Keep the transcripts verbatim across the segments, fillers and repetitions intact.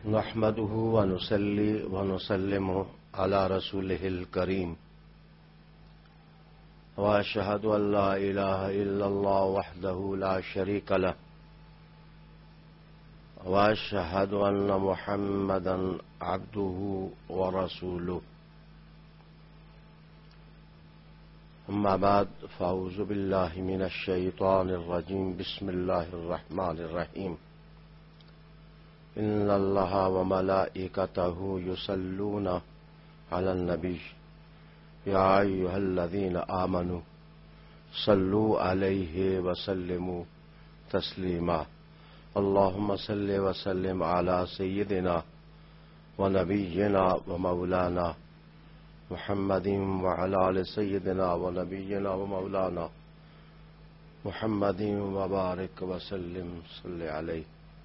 نحمده ونصلي ونسلم على رسوله الكريم وأشهد أن لا إله إلا الله وحده لا شريك له وأشهد أن محمدا عبده ورسوله أما بعد فأعوذ بالله من الشيطان الرجيم بسم الله الرحمن الرحيم إن الله وملائكته يصلون على النبي يا أيها الذين آمنوا صلوا عليه وسلموا تسليما اللهم صل وسلم على سيدنا ونبينا ومولانا محمد وعلى آل سيدنا ونبينا ومولانا محمد وبارك وسلم صل عليه.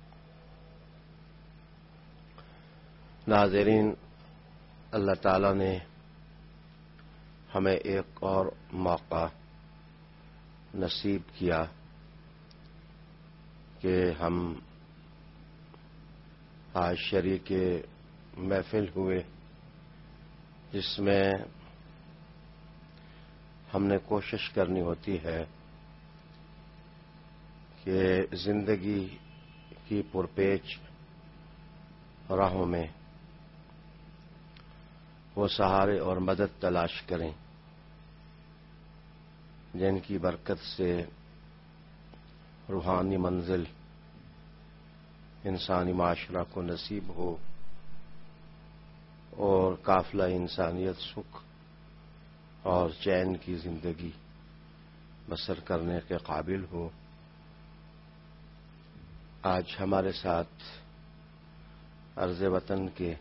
ناظرین، اللہ تعالیٰ نے ہمیں ایک اور موقع نصیب کیا کہ ہم آج شریک محفل ہوئے، جس میں ہم نے کوشش کرنی ہوتی ہے کہ زندگی کی پرپیچ راہوں میں وہ سہارے اور مدد تلاش کریں جن کی برکت سے روحانی منزل انسانی معاشرہ کو نصیب ہو اور قافلہ انسانیت سکھ اور چین کی زندگی بسر کرنے کے قابل ہو. آج ہمارے ساتھ عرض وطن کے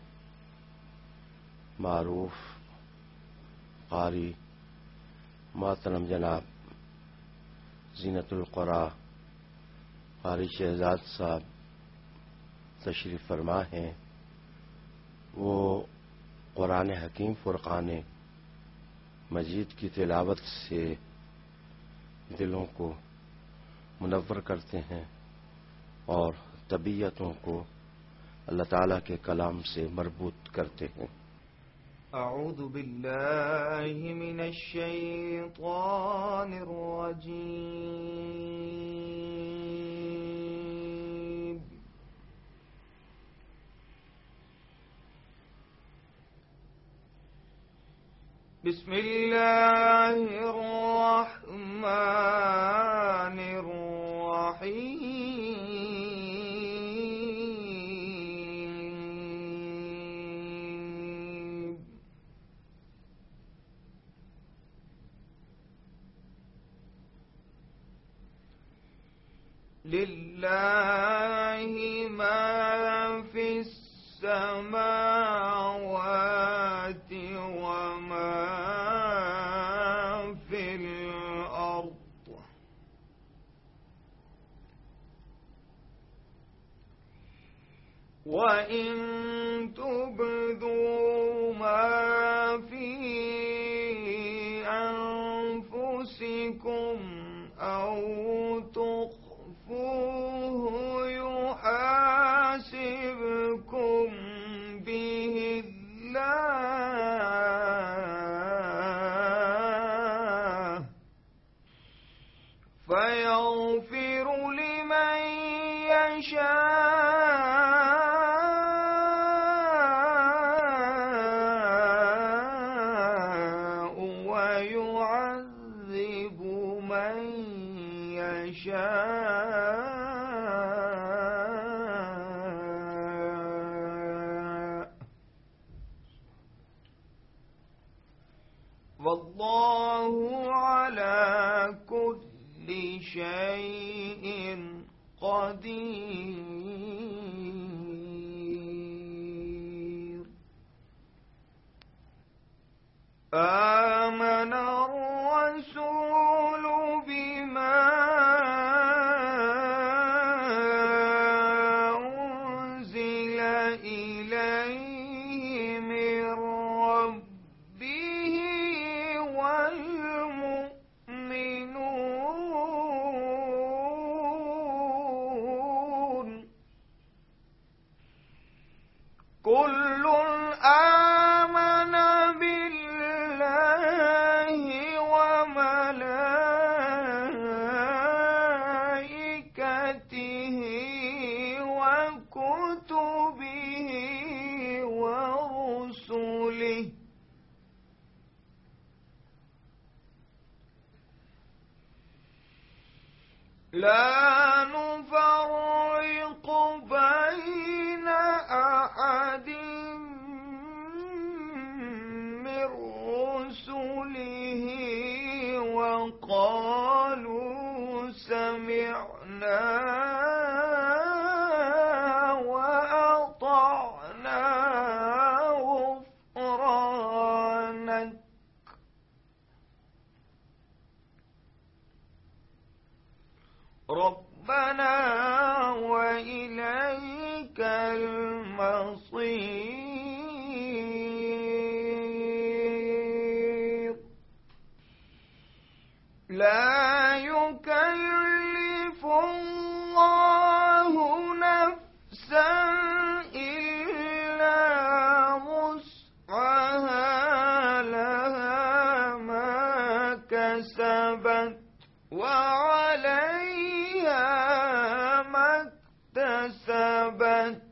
معروف قاری محترم جناب زینت القرا قاری شہزاد صاحب تشریف فرما ہیں. وہ قرآن حکیم فرقان مجید کی تلاوت سے دلوں کو منور کرتے ہیں اور طبیعتوں کو اللہ تعالیٰ کے کلام سے مربوط کرتے ہیں. اعوذ باللہ من الشیطان الرجیم. بسم اللہ الرحمن الرحیم. للہ ما فی السماوات وما فی الارض وَإِن تُبْدُوا مَا فِي أَنفُسِكُمْ أَوْ تُخْفُوهُ يُحَاسِبْكُم بِهِ اللَّهُ فَيَغْفِرُ لِمَن يَشَاءُ وَيُعَذِّبُ مَن يَشَاءُ وَاللَّهُ عَلَى كُلِّ شَيْءٍ قدير. آمن الرسول بما أنزل إليه من ربه والمؤمنون لا نفرق بين أحد من رسله وقالوا سمعنا وأطعنا غفرانك ربنا وإليك المصير لا يكلف الله نفسا إلا وسعها لها ما كسبت وعليها ما اكتسبت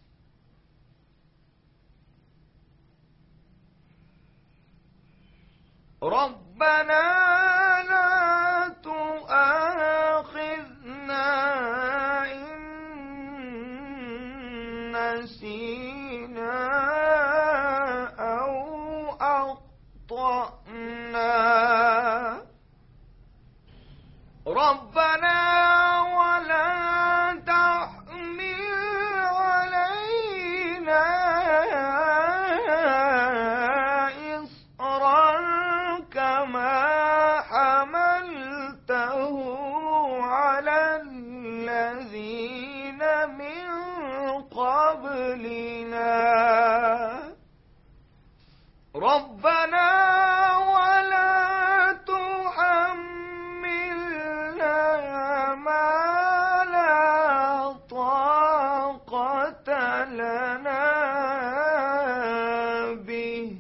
ربنا لا تؤاخذنا إن نسينا أو أخطأنا ربنا ولا تحمل علينا إصرا كما حملته على الذين من قبلنا ربنا ولا تحملنا ما لا طاقة لنا به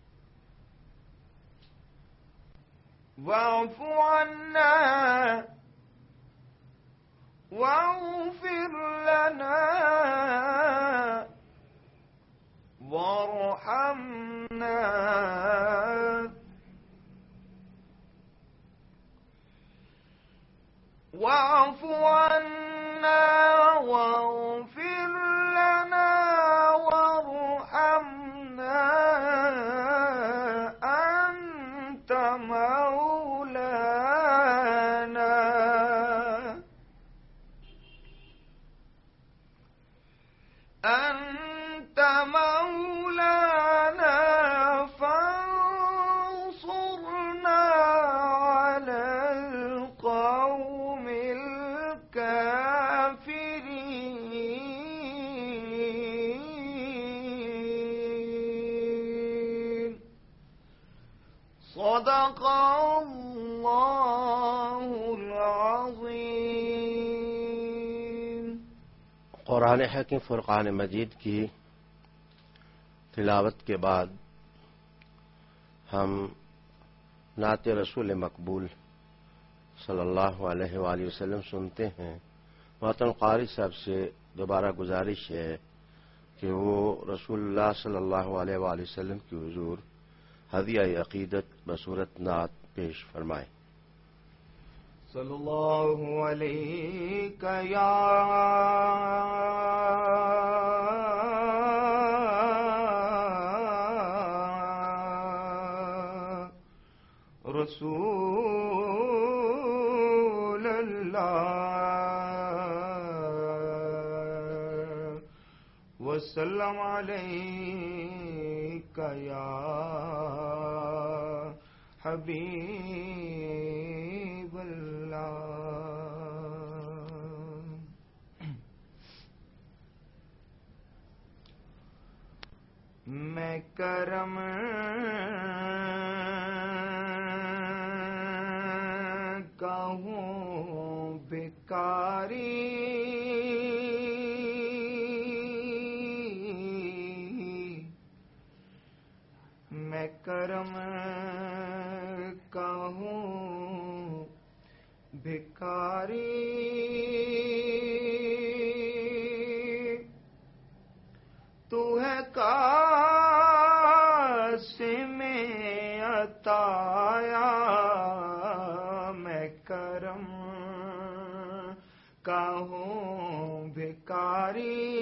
واعف عنا واغفر لنا وارحمنا واعف عنا واغفر لنا وارحمنا أنت مولانا أنت مولانا فانصرنا على القوم الكافرين صدق الله العظيم कुरान हकीम फुरकान मजीद की तिलावत के बाद हम नात रसूल मकबूल सल्लल्लाहु अलैहि वसल्लम सुनते हैं। मोहतरम क़ारी साहब से दोबारा गुजारिश है कि वो रसूलुल्लाह सल्लल्लाहु अलैहि वसल्लम की हुजूर हदिया अक़ीदत बसूरत नात पेश फरमाएं। सल्लल्लाहु अलैका या रसूल अल्लाह वसल्लम अलैका या हबीब मैं करम का हूँ भिखारी मैं करम का हूँ भिखारी तू है कासिम अताया मैं करम کا ہوں بھکاری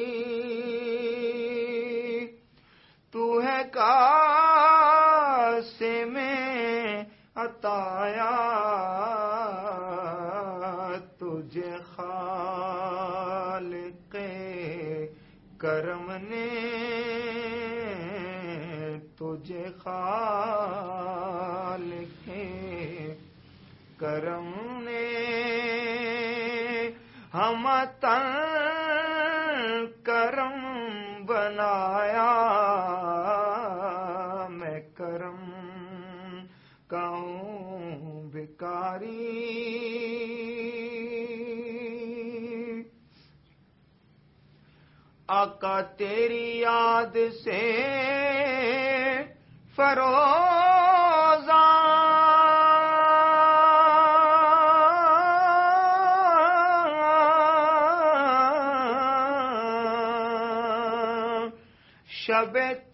تو ہے قاسم عطایا تجھے خالق کرم نے تجھے خالق کرم نے ہم تن کرم بنایا میں کرم کا ہوں بھکاری آقا تیری یاد سے فروزاں شب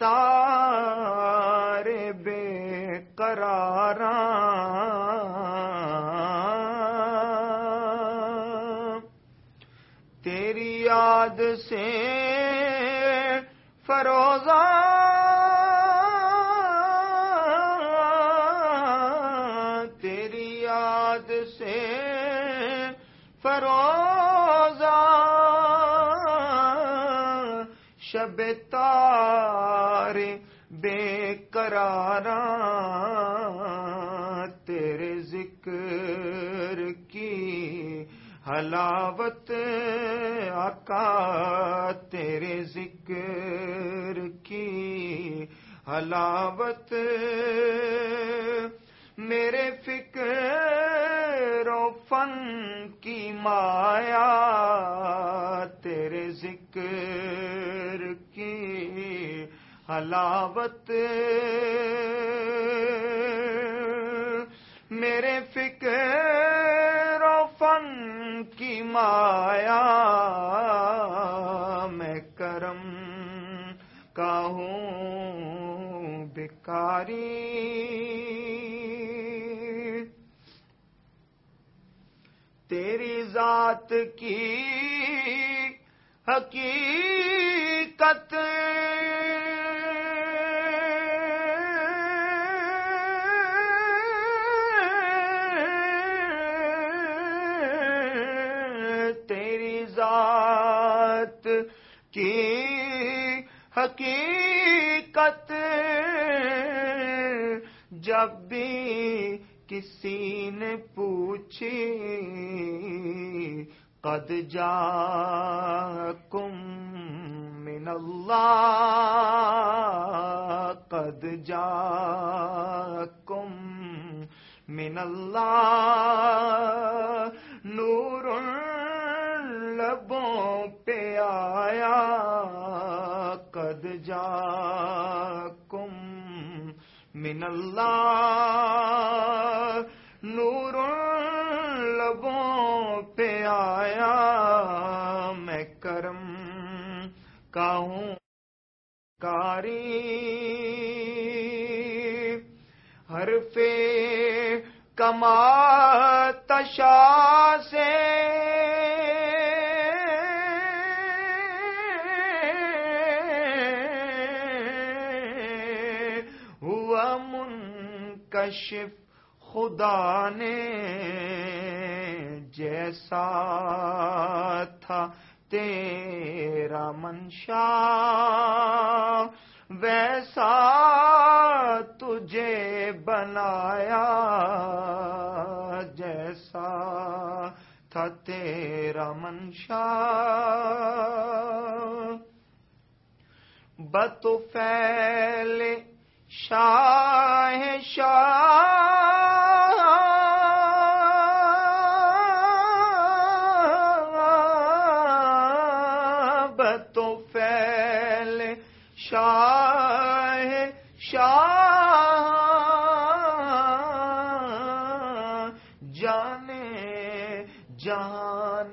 تار بے قراراں تیری یاد سے فروزاں تیری یاد سے فروزاں شب تار بے قراراں تیرے ذکر کی حلاوت آقا تیرے ذکر کی حلاوت میرے فکر و فن کی مایا تیرے ذکر کی حلاوت میرے فکر و فن کی مایا میں کرم کا ہوں بھکاری تیری ذات کی حقیقت تیری ذات کی حقیقت جب بھی کسی نے پوچھی قد جاءکم من اللہ قد جاءکم من اللہ نور لبوں پہ آیا قد جاءکم من اللہ نور لبوں پہ آیا میں کرم کا ہوں کاری حرف کما تشا سے ہوا منکشف خدا نے جیسا تھا تیرا منشا ویسا تجھے بنایا جیسا تھا تیرا منشا بطفیل شاہ شاہ بطفیل شاہ شاہ جانے جان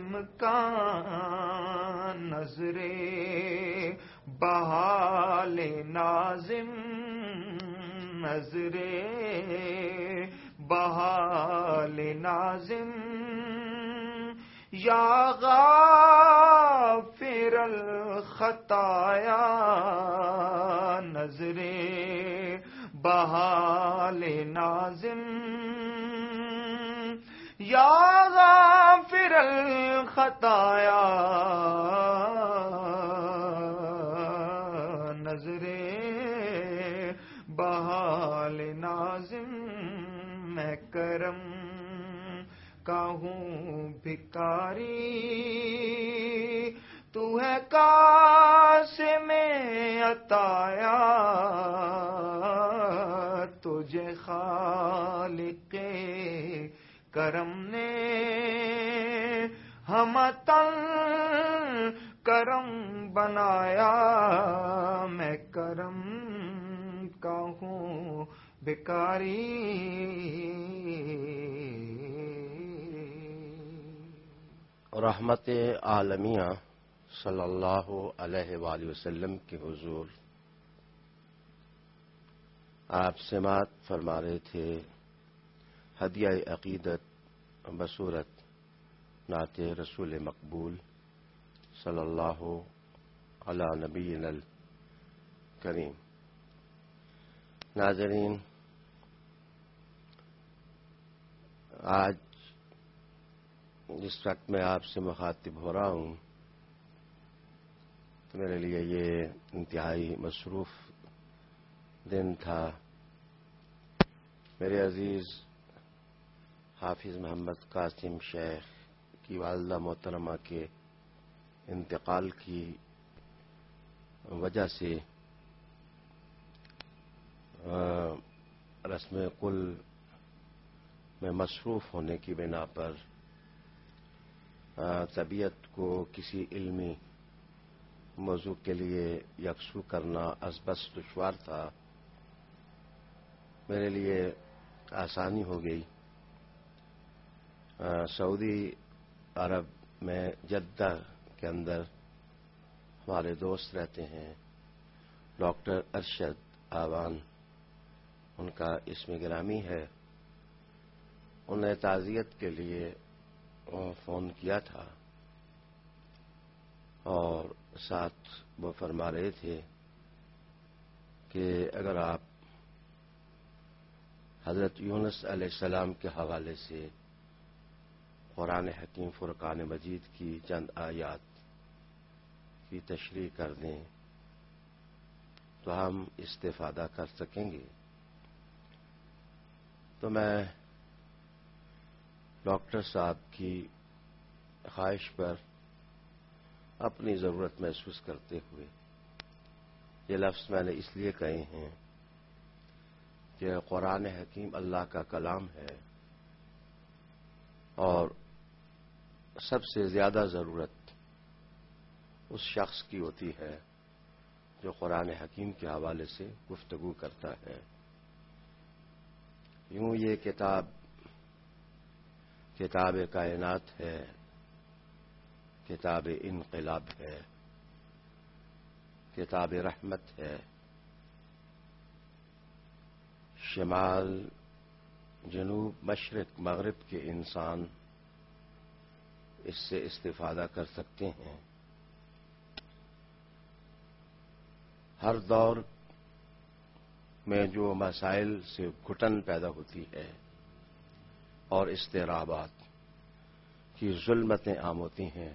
امکان نظرے بحال ناظم نظرے بحال ناظم یا غافر الخطایا نظر بحال ناظم یا غافر الخطایا نظر بحال ناظم میں کرم کا ہوں بھکاری تو ہے قاسم عطایا تجھے خالق کرم نے ہمتن کرم بنایا میں کرم کا ہوں بھکاری رحمت عالمیہ صلی اللہ علیہ وآلہ وسلم کے حضور آپ سماعت فرما رہے تھے ہدیہ عقیدت بصورت نعت رسول مقبول صلی اللہ علی نبینا الکریم. ناظرین، آج جس وقت میں آپ سے مخاطب ہو رہا ہوں تو میرے لیے یہ انتہائی مصروف دن تھا. میرے عزیز حافظ محمد قاسم شیخ کی والدہ محترمہ کے انتقال کی وجہ سے رسم کل میں مصروف ہونے کی بنا پر طبیعت کو کسی علمی موضوع کے لیے یکسو کرنا از بس دشوار تھا. میرے لیے آسانی ہو گئی. سعودی عرب میں جدہ کے اندر ہمارے دوست رہتے ہیں ڈاکٹر ارشد آوان، ان کا اسم گرامی ہے. انہوں نے تعزیت کے لیے فون کیا تھا اور ساتھ وہ فرما رہے تھے کہ اگر آپ حضرت یونس علیہ السلام کے حوالے سے قرآن حکیم فرقان مجید کی چند آیات کی تشریح کر دیں تو ہم استفادہ کر سکیں گے. تو میں ڈاکٹر صاحب کی خواہش پر اپنی ضرورت محسوس کرتے ہوئے یہ لفظ میں نے اس لیے کہے ہیں کہ قرآن حکیم اللہ کا کلام ہے اور سب سے زیادہ ضرورت اس شخص کی ہوتی ہے جو قرآن حکیم کے حوالے سے گفتگو کرتا ہے. یوں یہ کتاب کتاب کائنات ہے، کتاب انقلاب ہے، کتاب رحمت ہے. شمال جنوب مشرق مغرب کے انسان اس سے استفادہ کر سکتے ہیں. ہر دور میں جو مسائل سے گھٹن پیدا ہوتی ہے اور اضطرابات کی ظلمتیں عام ہوتی ہیں،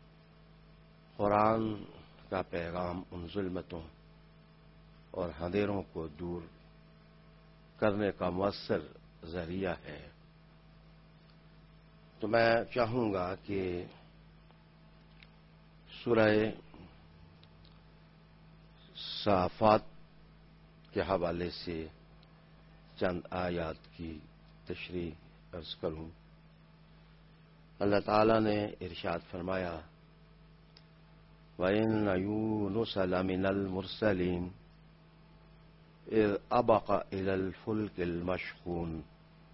قرآن کا پیغام ان ظلمتوں اور اندھیروں کو دور کرنے کا مؤثر ذریعہ ہے. تو میں چاہوں گا کہ سورہ صافات کے حوالے سے چند آیات کی تشریح عرض کروں. اللہ تعالی نے ارشاد فرمایا وَإِنَّ يُونُسَ لَمِنَ الْمُرْسَلِينَ إِذْ أَبَقَ إِلَى الْفُلْكِ الْمَشْحُونِ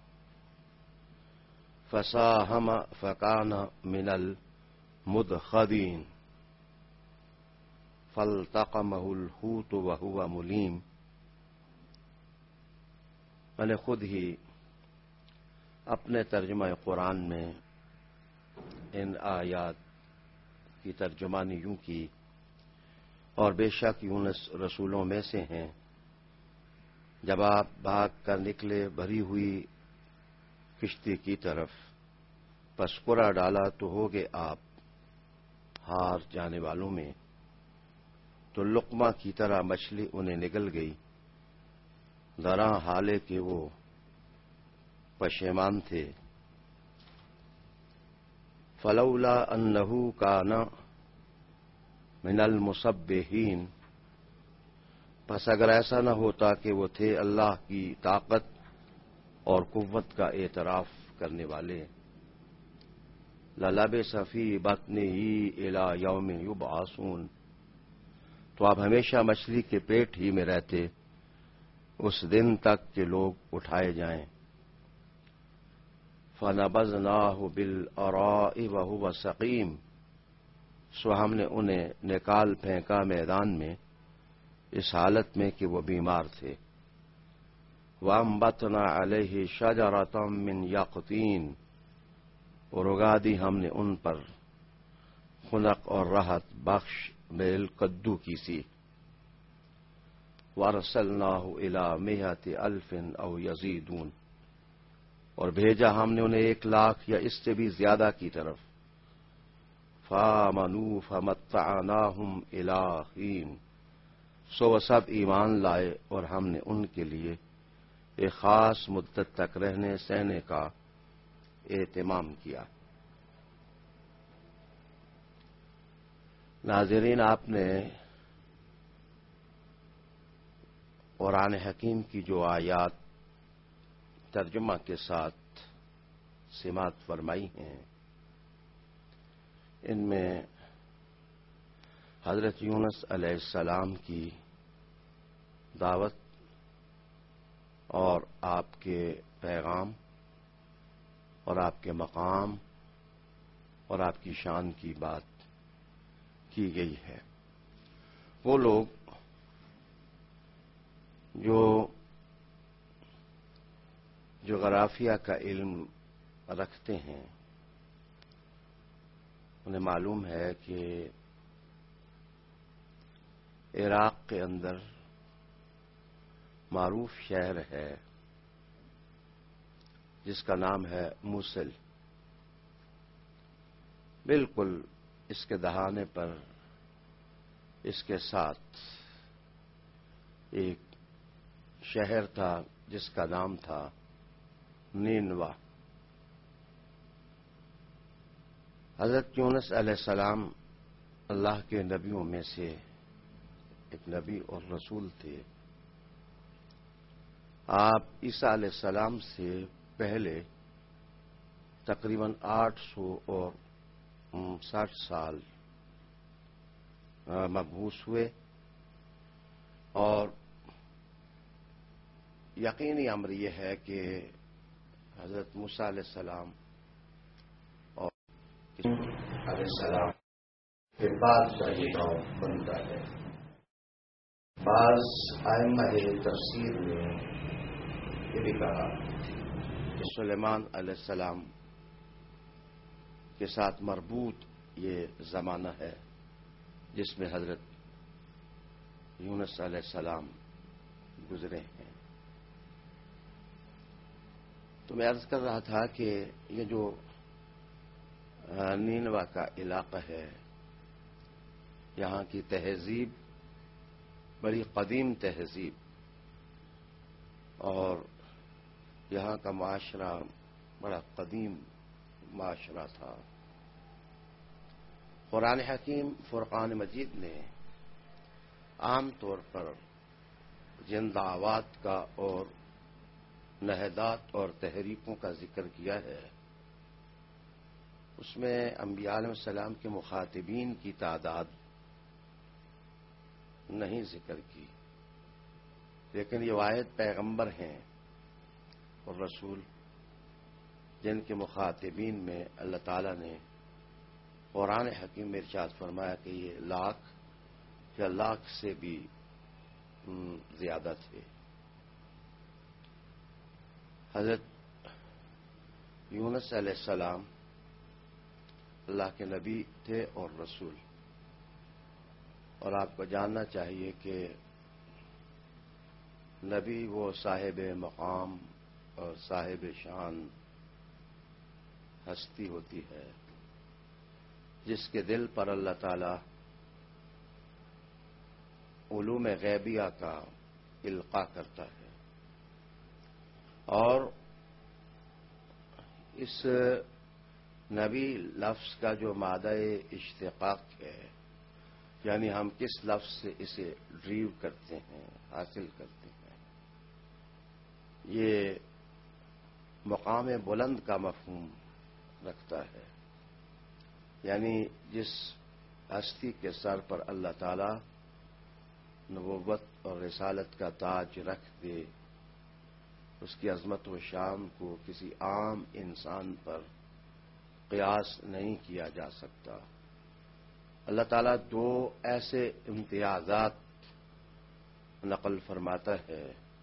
فَسَاهَمَ فَكَانَ مِنَ الْمُدْخَضِينَ فَالْتَقَمَهُ الْحُوتُ وَهُوَ مُلِيمٌ. میں نے خود ہی اپنے ترجمہ قرآن میں ان آیات کی ترجمانی یوں کی، اور بے شک یونس رسولوں میں سے ہیں، جب آپ بھاگ کر نکلے بھری ہوئی کشتی کی طرف، پس قرع ڈالا تو ہوگے آپ ہار جانے والوں میں، تو لقمہ کی طرح مچھلی انہیں نگل گئی، ذرا حالے کہ وہ پشیمان تھے۔ فلولا انہ کان من المسبحین، پس اگر ایسا نہ ہوتا کہ وہ تھے اللہ کی طاقت اور قوت کا اعتراف کرنے والے، للبث فی بطنہ الی یوم یبعثون، تو آپ ہمیشہ مچھلی کے پیٹ ہی میں رہتے اس دن تک کہ لوگ اٹھائے جائیں۔ فَنَبَذْنَاهُ بِالْأَرَاءِ وَهُوَ سَقِيمٌ، سو ہم نے انہیں نکال پھینکا میدان میں اس حالت میں کہ وہ بیمار تھے۔ وَأَنبَتْنَا عَلَيْهِ شَجَرَةً مِّن يَقْطِينٍ، اور اگا دی ہم نے ان پر خنق اور راحت بخش بیل کدو کی سی۔ وَأَرْسَلْنَاهُ إِلَىٰ مِائَةِ أَلْفٍ أَوْ يَزِيدُونَ، اور بھیجا ہم نے انہیں ایک لاکھ یا اس سے بھی زیادہ کی طرف۔ فَآمَنُوا فَمَتَّعْنَاهُمْ إِلَىٰ حِينٍ، سو وہ سب ایمان لائے اور ہم نے ان کے لیے ایک خاص مدت تک رہنے سہنے کا اہتمام کیا۔ ناظرین، آپ نے قرآن حکیم کی جو آیات ترجمہ کے ساتھ سماعت فرمائی ہیں، ان میں حضرت یونس علیہ السلام کی دعوت اور آپ کے پیغام اور آپ کے مقام اور آپ کی شان کی بات کی گئی ہے۔ وہ لوگ جو جغرافیہ کا علم رکھتے ہیں، انہیں معلوم ہے کہ عراق کے اندر معروف شہر ہے جس کا نام ہے موصل۔ بالکل اس کے دہانے پر اس کے ساتھ ایک شہر تھا جس کا نام تھا نینوا۔ حضرت یونس علیہ السلام اللہ کے نبیوں میں سے ایک نبی اور رسول تھے۔ آپ عیسیٰ علیہ السلام سے پہلے تقریباً آٹھ سو اور ساٹھ سال مبعوث ہوئے، اور یقینی امر یہ ہے کہ حضرت موسیٰ علیہ السلام اور علیہ السلام کے بعد کا یہ دور بنتا ہے۔ بعض ائمہ تفسیر نے یہ بھی کہا کہ سلیمان علیہ السلام کے ساتھ مربوط یہ زمانہ ہے جس میں حضرت یونس علیہ السلام گزرے ہیں۔ تو میں عرض کر رہا تھا کہ یہ جو نینوا کا علاقہ ہے، یہاں کی تہذیب بڑی قدیم تہذیب، اور یہاں کا معاشرہ بڑا قدیم معاشرہ تھا۔ قرآن حکیم فرقان مجید نے عام طور پر جن دعوات کا اور نہضات اور تحریکوں کا ذکر کیا ہے، اس میں انبیاء علیہ السلام کے مخاطبین کی تعداد نہیں ذکر کی، لیکن یہ واحد پیغمبر ہیں اور رسول جن کے مخاطبین میں اللہ تعالیٰ نے قرآن حکیم میں ارشاد فرمایا کہ یہ لاکھ یا لاکھ سے بھی زیادہ تھے۔ حضرت یونس علیہ السلام اللہ کے نبی تھے اور رسول. اور آپ کو جاننا چاہیے کہ نبی وہ صاحب مقام اور صاحب شان ہستی ہوتی ہے جس کے دل پر اللہ تعالی علوم غیبیہ کا القاء کرتا ہے. اور اس نبی لفظ کا جو مادہ اشتقاق ہے، یعنی ہم کس لفظ سے اسے ڈریو کرتے ہیں، حاصل کرتے ہیں، یہ مقام بلند کا مفہوم رکھتا ہے. یعنی جس ہستی کے سر پر اللہ تعالی نبوت اور رسالت کا تاج رکھ دے، اس کی عظمت و شان کو کسی عام انسان پر قیاس نہیں کیا جا سکتا. اللہ تعالیٰ دو ایسے امتیازات نقل فرماتا ہے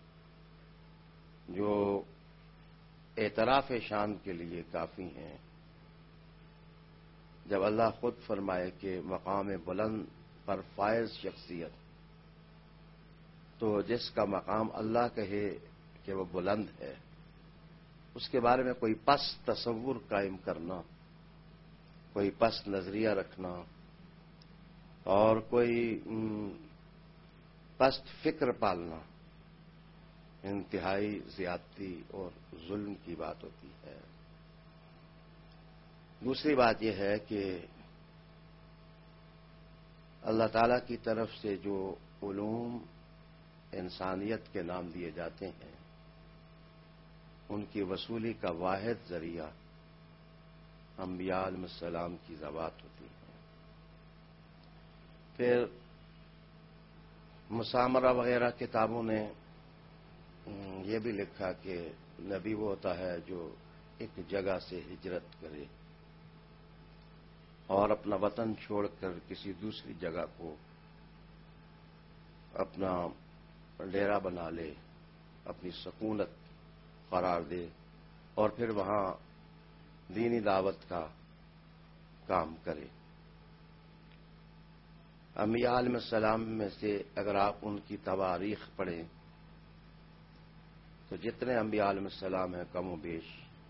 جو اعتراف شان کے لیے کافی ہیں. جب اللہ خود فرمائے کہ مقام بلند پر فائز شخصیت، تو جس کا مقام اللہ کہے کہ وہ بلند ہے، اس کے بارے میں کوئی پس تصور قائم کرنا، کوئی پس نظریہ رکھنا اور کوئی پست فکر پالنا انتہائی زیادتی اور ظلم کی بات ہوتی ہے. دوسری بات یہ ہے کہ اللہ تعالی کی طرف سے جو علوم انسانیت کے نام دیے جاتے ہیں، ان کی وصولی کا واحد ذریعہ انبیاء علیہ السلام کی ذوات ہوتی ہیں. پھر مسامرہ وغیرہ کتابوں نے یہ بھی لکھا کہ نبی وہ ہوتا ہے جو ایک جگہ سے ہجرت کرے اور اپنا وطن چھوڑ کر کسی دوسری جگہ کو اپنا ڈیرا بنا لے، اپنی سکونت قرار دے اور پھر وہاں دینی دعوت کا کام کرے. انبیاء علیہ السلام میں سے اگر آپ ان کی تواریخ پڑھیں تو جتنے انبیاء علیہ السلام ہیں کم و بیش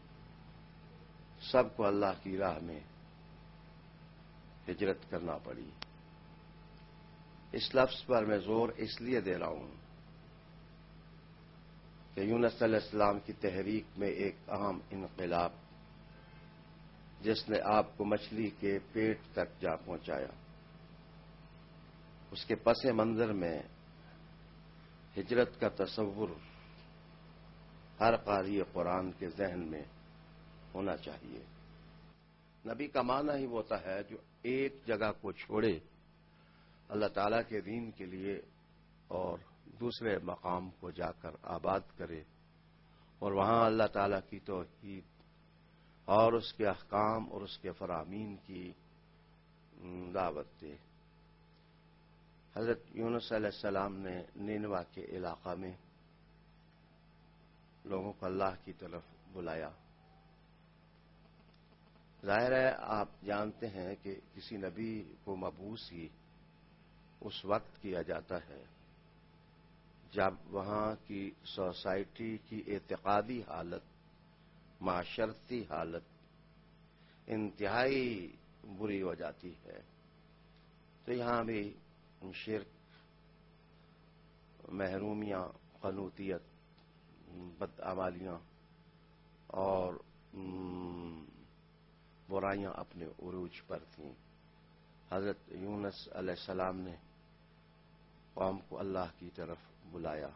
سب کو اللہ کی راہ میں ہجرت کرنا پڑی. اس لفظ پر میں زور اس لیے دے رہا ہوں کہ یونس علیہ السلام کی تحریک میں ایک اہم انقلاب جس نے آپ کو مچھلی کے پیٹ تک جا پہنچایا، اس کے پس منظر میں ہجرت کا تصور ہر قاری قرآن کے ذہن میں ہونا چاہیے. نبی کا معنی ہی وہ ہوتا ہے جو ایک جگہ کو چھوڑے اللہ تعالیٰ کے دین کے لیے اور دوسرے مقام کو جا کر آباد کرے اور وہاں اللہ تعالیٰ کی توحید اور اس کے احکام اور اس کے فرامین کی دعوت دے. حضرت یونس علیہ السلام نے نینوا کے علاقہ میں لوگوں کو اللہ کی طرف بلایا. ظاہر ہے آپ جانتے ہیں کہ کسی نبی کو مبعوث ہی اس وقت کیا جاتا ہے جب وہاں کی سوسائٹی کی اعتقادی حالت، معاشرتی حالت انتہائی بری ہو جاتی ہے. تو یہاں بھی شرک، محرومیاں، قنوطیت، بدعمالیاں اور برائیاں اپنے عروج پر تھیں. حضرت یونس علیہ السلام نے قوم کو اللہ کی طرف بلایا.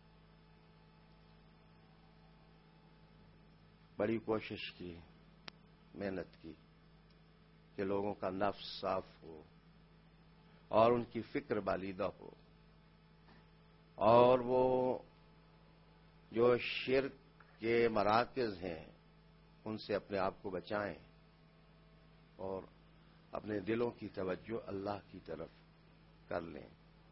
بڑی کوشش کی، محنت کی کہ لوگوں کا نفس صاف ہو اور ان کی فکر بالیدہ ہو اور وہ جو شرک کے مراکز ہیں ان سے اپنے آپ کو بچائیں اور اپنے دلوں کی توجہ اللہ کی طرف کر لیں.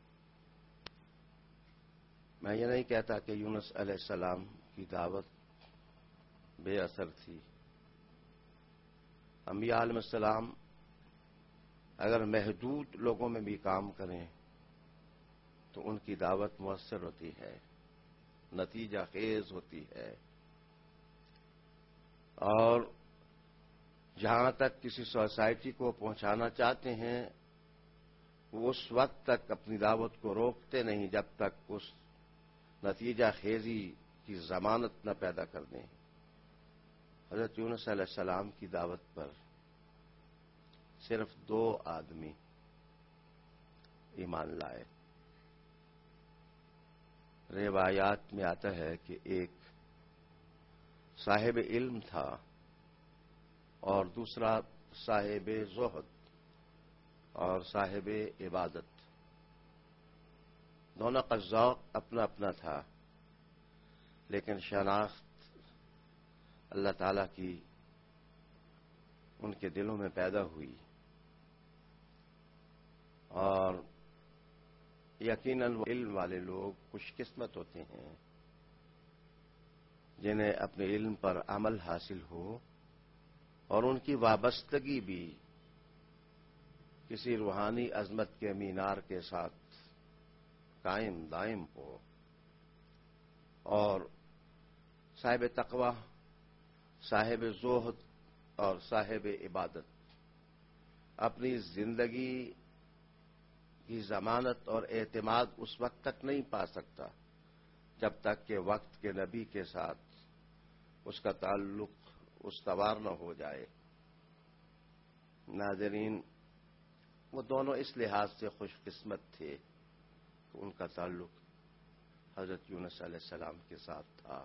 میں یہ نہیں کہتا کہ یونس علیہ السلام کی دعوت بے اثر تھی، انبیاء علیہ السلام اگر محدود لوگوں میں بھی کام کریں تو ان کی دعوت مؤثر ہوتی ہے، نتیجہ خیز ہوتی ہے، اور جہاں تک کسی سوسائٹی کو پہنچانا چاہتے ہیں وہ اس وقت تک اپنی دعوت کو روکتے نہیں جب تک اس نتیجہ خیزی کی ضمانت نہ پیدا کر دیں۔ حضرت یونس علیہ السلام کی دعوت پر صرف دو آدمی ایمان لائے۔ روایات میں آتا ہے کہ ایک صاحب علم تھا اور دوسرا صاحب زہد اور صاحب عبادت۔ دونوں کا ذوق اپنا اپنا تھا، لیکن شناخت اللہ تعالی کی ان کے دلوں میں پیدا ہوئی، اور یقیناً وہ علم والے لوگ خوش قسمت ہوتے ہیں جنہیں اپنے علم پر عمل حاصل ہو اور ان کی وابستگی بھی کسی روحانی عظمت کے مینار کے ساتھ قائم دائم ہو، اور صاحب تقوی، صاحب زہد اور صاحب عبادت اپنی زندگی کی ضمانت اور اعتماد اس وقت تک نہیں پا سکتا جب تک کہ وقت کے نبی کے ساتھ اس کا تعلق استوار نہ ہو جائے۔ ناظرین، وہ دونوں اس لحاظ سے خوش قسمت تھے کہ ان کا تعلق حضرت یونس علیہ السلام کے ساتھ تھا۔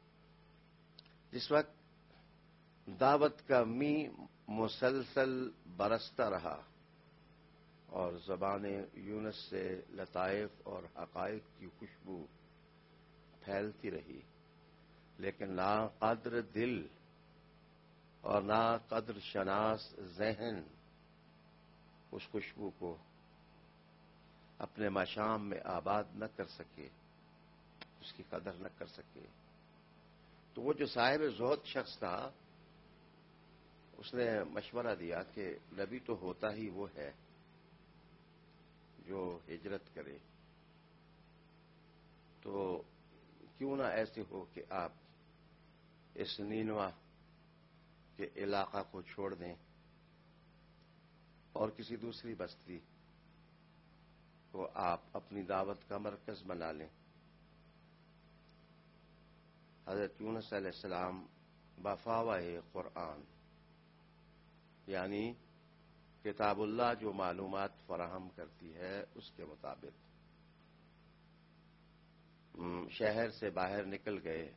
جس وقت دعوت کا می مسلسل برستا رہا اور زبان یونس سے لطائف اور حقائق کی خوشبو پھیلتی رہی، لیکن نا قدر دل اور نا قدر شناس ذہن اس خوشبو کو اپنے مشام میں آباد نہ کر سکے، اس کی قدر نہ کر سکے۔ تو وہ جو صاحب زہد شخص تھا اس نے مشورہ دیا کہ نبی تو ہوتا ہی وہ ہے جو ہجرت کرے، تو کیوں نہ ایسے ہو کہ آپ اس نینوا کے علاقہ کو چھوڑ دیں اور کسی دوسری بستی کو آپ اپنی دعوت کا مرکز بنا لیں۔ حضرت یونس علیہ السلام بفاوہ قرآن، یعنی کتاب اللہ جو معلومات فراہم کرتی ہے اس کے مطابق شہر سے باہر نکل گئے۔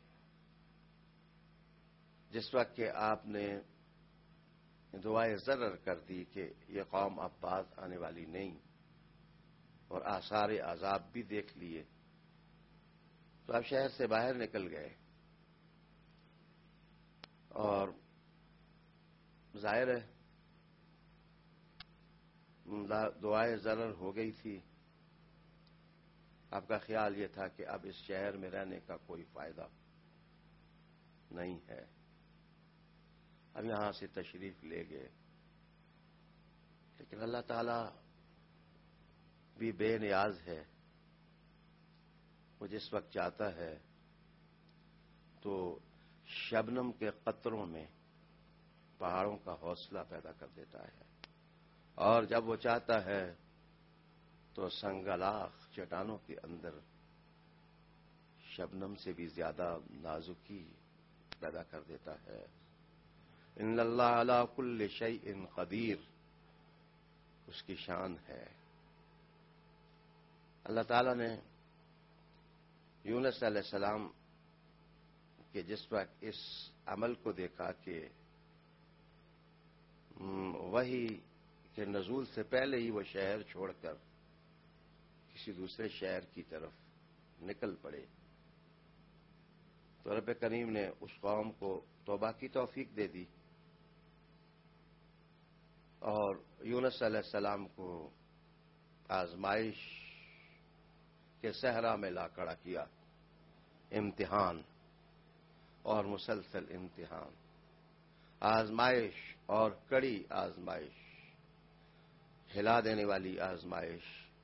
جس وقت کہ آپ نے دعائے ضرر کر دی کہ یہ قوم اب باز آنے والی نہیں اور آثار عذاب بھی دیکھ لیے، تو آپ شہر سے باہر نکل گئے، اور ظاہر ہے دعائے ضرر ہو گئی تھی۔ آپ کا خیال یہ تھا کہ اب اس شہر میں رہنے کا کوئی فائدہ نہیں ہے، اب یہاں سے تشریف لے گئے، لیکن اللہ تعالی بھی بے نیاز ہے۔ وہ جس وقت چاہتا ہے تو شبنم کے قطروں میں پہاڑوں کا حوصلہ پیدا کر دیتا ہے، اور جب وہ چاہتا ہے تو سنگلاخ چٹانوں کے اندر شبنم سے بھی زیادہ نازکی پیدا کر دیتا ہے۔ ان اللہ علی کل شیء قدیر، اس کی شان ہے۔ اللہ تعالی نے یونس علیہ السلام کے جس وقت اس عمل کو دیکھا کہ وحی کے نزول سے پہلے ہی وہ شہر چھوڑ کر کسی دوسرے شہر کی طرف نکل پڑے، تو رب کریم نے اس قوم کو توبہ کی توفیق دے دی اور یونس علیہ السلام کو آزمائش کے صحرا میں لا کھڑا کیا۔ امتحان اور مسلسل امتحان، آزمائش اور کڑی آزمائش، ہلا دینے والی آزمائش،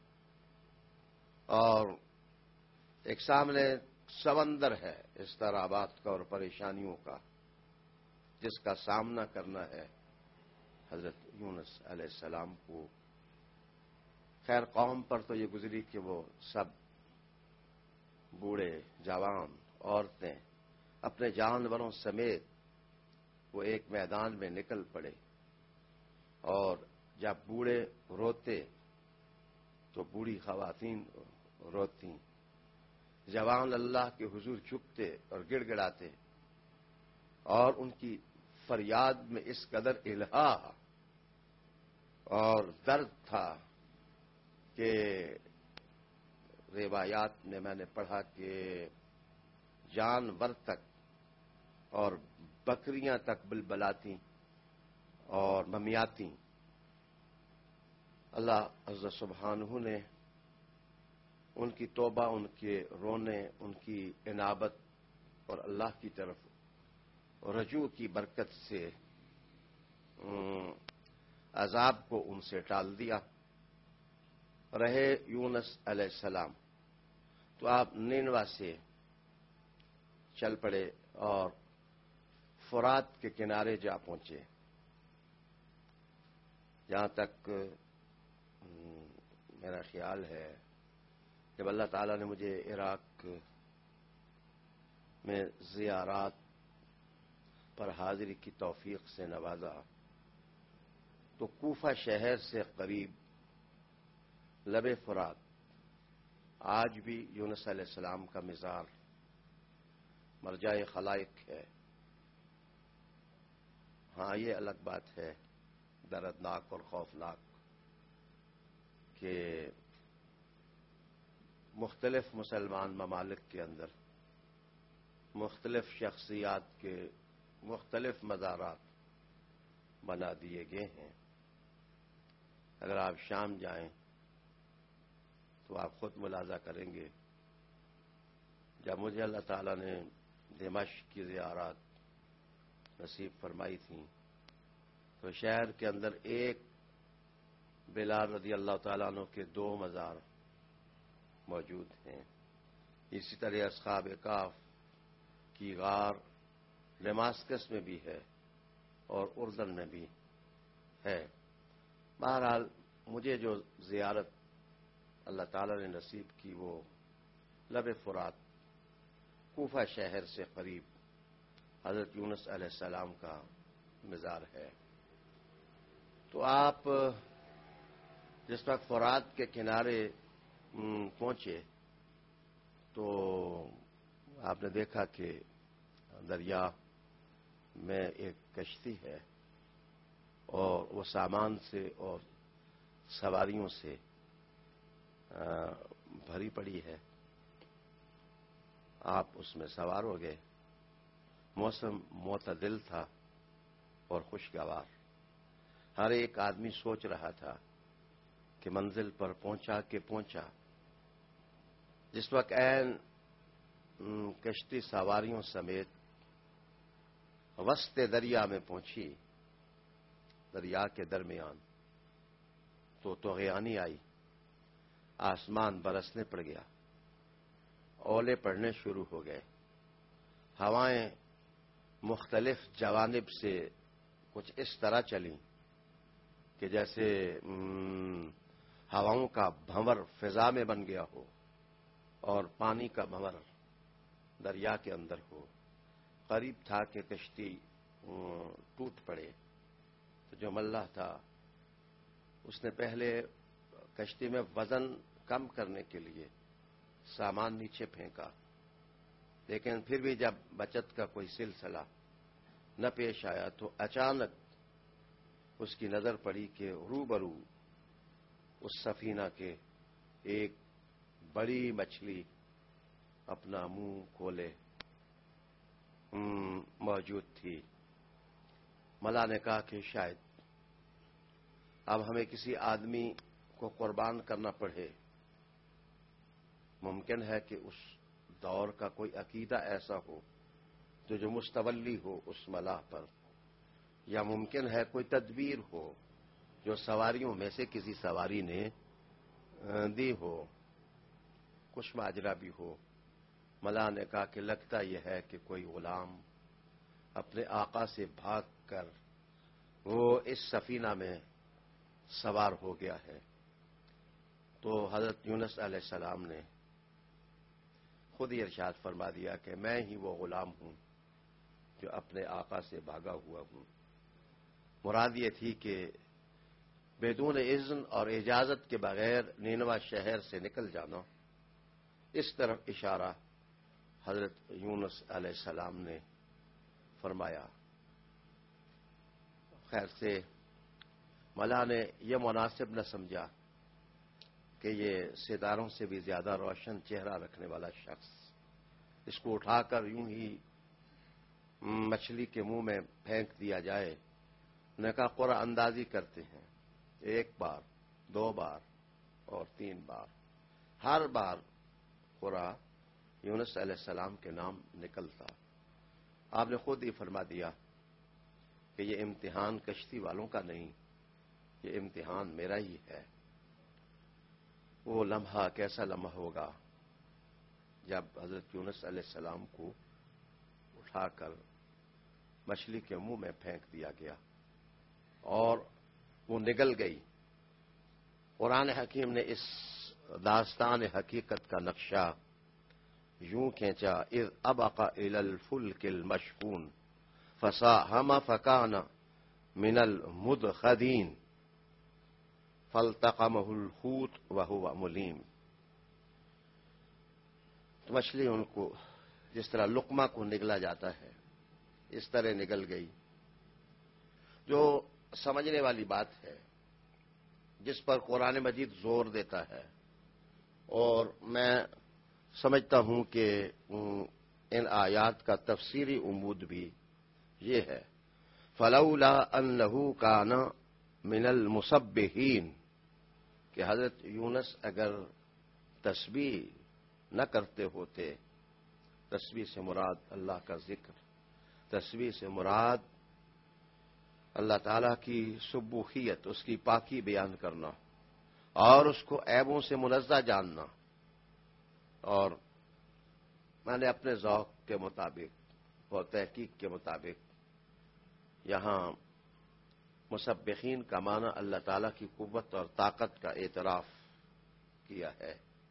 اور ایک سامنے سمندر ہے اضطرابات کا اور پریشانیوں کا، جس کا سامنا کرنا ہے حضرت یونس علیہ السلام کو۔ خیر قوم پر تو یہ گزری کہ وہ سب بوڑھے، جوان، عورتیں اپنے جانوروں سمیت وہ ایک میدان میں نکل پڑے، اور جب بوڑھے روتے تو بوڑھی خواتین روتی، جوان اللہ کے حضور جھکتے اور گڑ گڑاتے، اور ان کی فریاد میں اس قدر الہا اور درد تھا کہ روایات میں میں نے پڑھا کہ جانور تک اور بکریاں تک بلبلاتی اور ممیاتی۔ اللہ عز سبحانہ نے ان کی توبہ، ان کے رونے، ان کی انابت اور اللہ کی طرف رجوع کی برکت سے عذاب کو ان سے ٹال دیا۔ رہے یونس علیہ السلام تو آپ نینوا سے چل پڑے اور فرات کے کنارے جا پہنچے، جہاں تک میرا خیال ہے جب اللہ تعالیٰ نے مجھے عراق میں زیارات پر حاضری کی توفیق سے نوازا تو کوفہ شہر سے قریب لب فرات آج بھی یونس علیہ السلام کا مزار مرجع خلائق ہے۔ ہاں یہ الگ بات ہے، دردناک اور خوفناک، کہ مختلف مسلمان ممالک کے اندر مختلف شخصیات کے مختلف مزارات بنا دیے گئے ہیں۔ اگر آپ شام جائیں تو آپ خود ملاحظہ کریں گے، جب مجھے اللہ تعالیٰ نے دمشق کی زیارات نصیب فرمائی تھیں تو شہر کے اندر ایک بلال رضی اللہ تعالیٰ عنہ کے دو مزار موجود ہیں۔ اسی طرح اصحاب کہف کی غار دمشق میں بھی ہے اور اردن میں بھی ہے۔ بہرحال مجھے جو زیارت اللہ تعالیٰ نے نصیب کی وہ لب فرات کوفہ شہر سے قریب حضرت یونس علیہ السلام کا مزار ہے۔ تو آپ جس وقت فرات کے کنارے پہنچے تو آپ نے دیکھا کہ دریا میں ایک کشتی ہے اور وہ سامان سے اور سواریوں سے بھری پڑی ہے۔ آپ اس میں سوار ہو گئے۔ موسم معتدل تھا اور خوشگوار۔ ہر ایک آدمی سوچ رہا تھا کہ منزل پر پہنچا کہ پہنچا۔ جس وقت عین کشتی سواریوں سمیت وسط دریا میں پہنچی، دریا کے درمیان، تو طغیانی آئی، آسمان برسنے پڑ گیا، اولے پڑنے شروع ہو گئے، ہوائیں مختلف جوانب سے کچھ اس طرح چلیں کہ جیسے ہواؤں کا بھنور فضا میں بن گیا ہو اور پانی کا بھنور دریا کے اندر ہو۔ قریب تھا کہ کشتی ٹوٹ پڑے، تو جو ملح تھا اس نے پہلے کشتی میں وزن کم کرنے کے لیے سامان نیچے پھینکا، لیکن پھر بھی جب بچت کا کوئی سلسلہ نہ پیش آیا تو اچانک اس کی نظر پڑی کہ روبرو اس سفینہ کے ایک بڑی مچھلی اپنا منہ کھولے موجود تھی۔ ملا نے کہا کہ شاید اب ہمیں کسی آدمی کو قربان کرنا پڑے۔ ممکن ہے کہ اس دور کا کوئی عقیدہ ایسا ہو جو جو مستولی ہو اس ملاح پر، یا ممکن ہے کوئی تدبیر ہو جو سواریوں میں سے کسی سواری نے دی ہو، کچھ ماجرا بھی ہو۔ ملا نے کہا کہ لگتا یہ ہے کہ کوئی غلام اپنے آقا سے بھاگ کر وہ اس سفینہ میں سوار ہو گیا ہے۔ تو حضرت یونس علیہ السلام نے خود ہی ارشاد فرما دیا کہ میں ہی وہ غلام ہوں جو اپنے آقا سے بھاگا ہوا ہوں۔ مراد یہ تھی کہ بدون اذن اور اجازت کے بغیر نینوا شہر سے نکل جانا، اس طرف اشارہ حضرت یونس علیہ السلام نے فرمایا۔ خیر سے ملا نے یہ مناسب نہ سمجھا کہ یہ ستاروں سے بھی زیادہ روشن چہرہ رکھنے والا شخص اس کو اٹھا کر یوں ہی مچھلی کے منہ میں پھینک دیا جائے۔ نے کہا قرعہ اندازی کرتے ہیں، ایک بار، دو بار اور تین بار، ہر بار قرعہ یونس علیہ السلام کے نام نکلتا۔ آپ نے خود ہی فرما دیا کہ یہ امتحان کشتی والوں کا نہیں، یہ امتحان میرا ہی ہے۔ وہ لمحہ کیسا لمحہ ہوگا جب حضرت یونس علیہ السلام کو اٹھا کر مچھلی کے منہ میں پھینک دیا گیا اور وہ نگل گئی۔ قرآن حکیم نے اس داستان حقیقت کا نقشہ یوں کھینچا، اذ ابق الی الفلک المشحون فساہم فکان من المدخدین فالتقمہ الحوت وہو ملیم۔ تو مچھلی ان کو جس طرح لقمہ کو نگلا جاتا ہے اس طرح نگل گئی۔ جو سمجھنے والی بات ہے، جس پر قرآن مجید زور دیتا ہے، اور میں سمجھتا ہوں کہ ان آیات کا تفسیری عمود بھی یہ ہے، فلولا انہ کان من المسبحین، کہ حضرت یونس اگر تسبیح نہ کرتے ہوتے، تسبیح سے مراد اللہ کا ذکر، تسبیح سے مراد اللہ تعالیٰ کی سبوحیت، اس کی پاکی بیان کرنا اور اس کو عیبوں سے منزہ جاننا۔ اور میں نے اپنے ذوق کے مطابق اور تحقیق کے مطابق یہاں مسبحین کا معنی اللہ تعالیٰ کی قوت اور طاقت کا اعتراف کیا ہے۔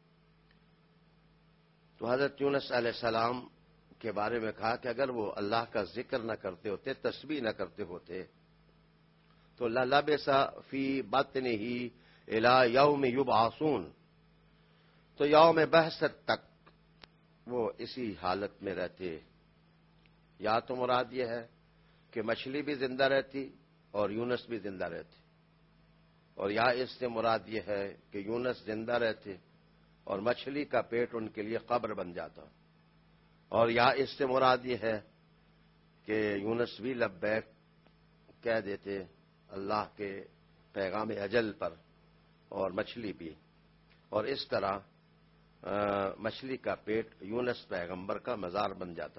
تو حضرت یونس علیہ السلام کے بارے میں کہا کہ اگر وہ اللہ کا ذکر نہ کرتے ہوتے، تسبیح نہ کرتے ہوتے، تو لَلَبِثَ فِي بَطْنِهِ إِلَى يَوْمِ يُبْعَثُونَ، تو یوم بحثت تک وہ اسی حالت میں رہتے۔ یا تو مراد یہ ہے کہ مچھلی بھی زندہ رہتی اور یونس بھی زندہ رہتے، اور یا اس سے مراد یہ ہے کہ یونس زندہ رہتے اور مچھلی کا پیٹ ان کے لیے قبر بن جاتا، اور یا اس سے مراد یہ ہے کہ یونس بھی لبیک کہہ دیتے اللہ کے پیغام اجل پر اور مچھلی بھی، اور اس طرح مچھلی کا پیٹ یونس پیغمبر کا مزار بن جاتا۔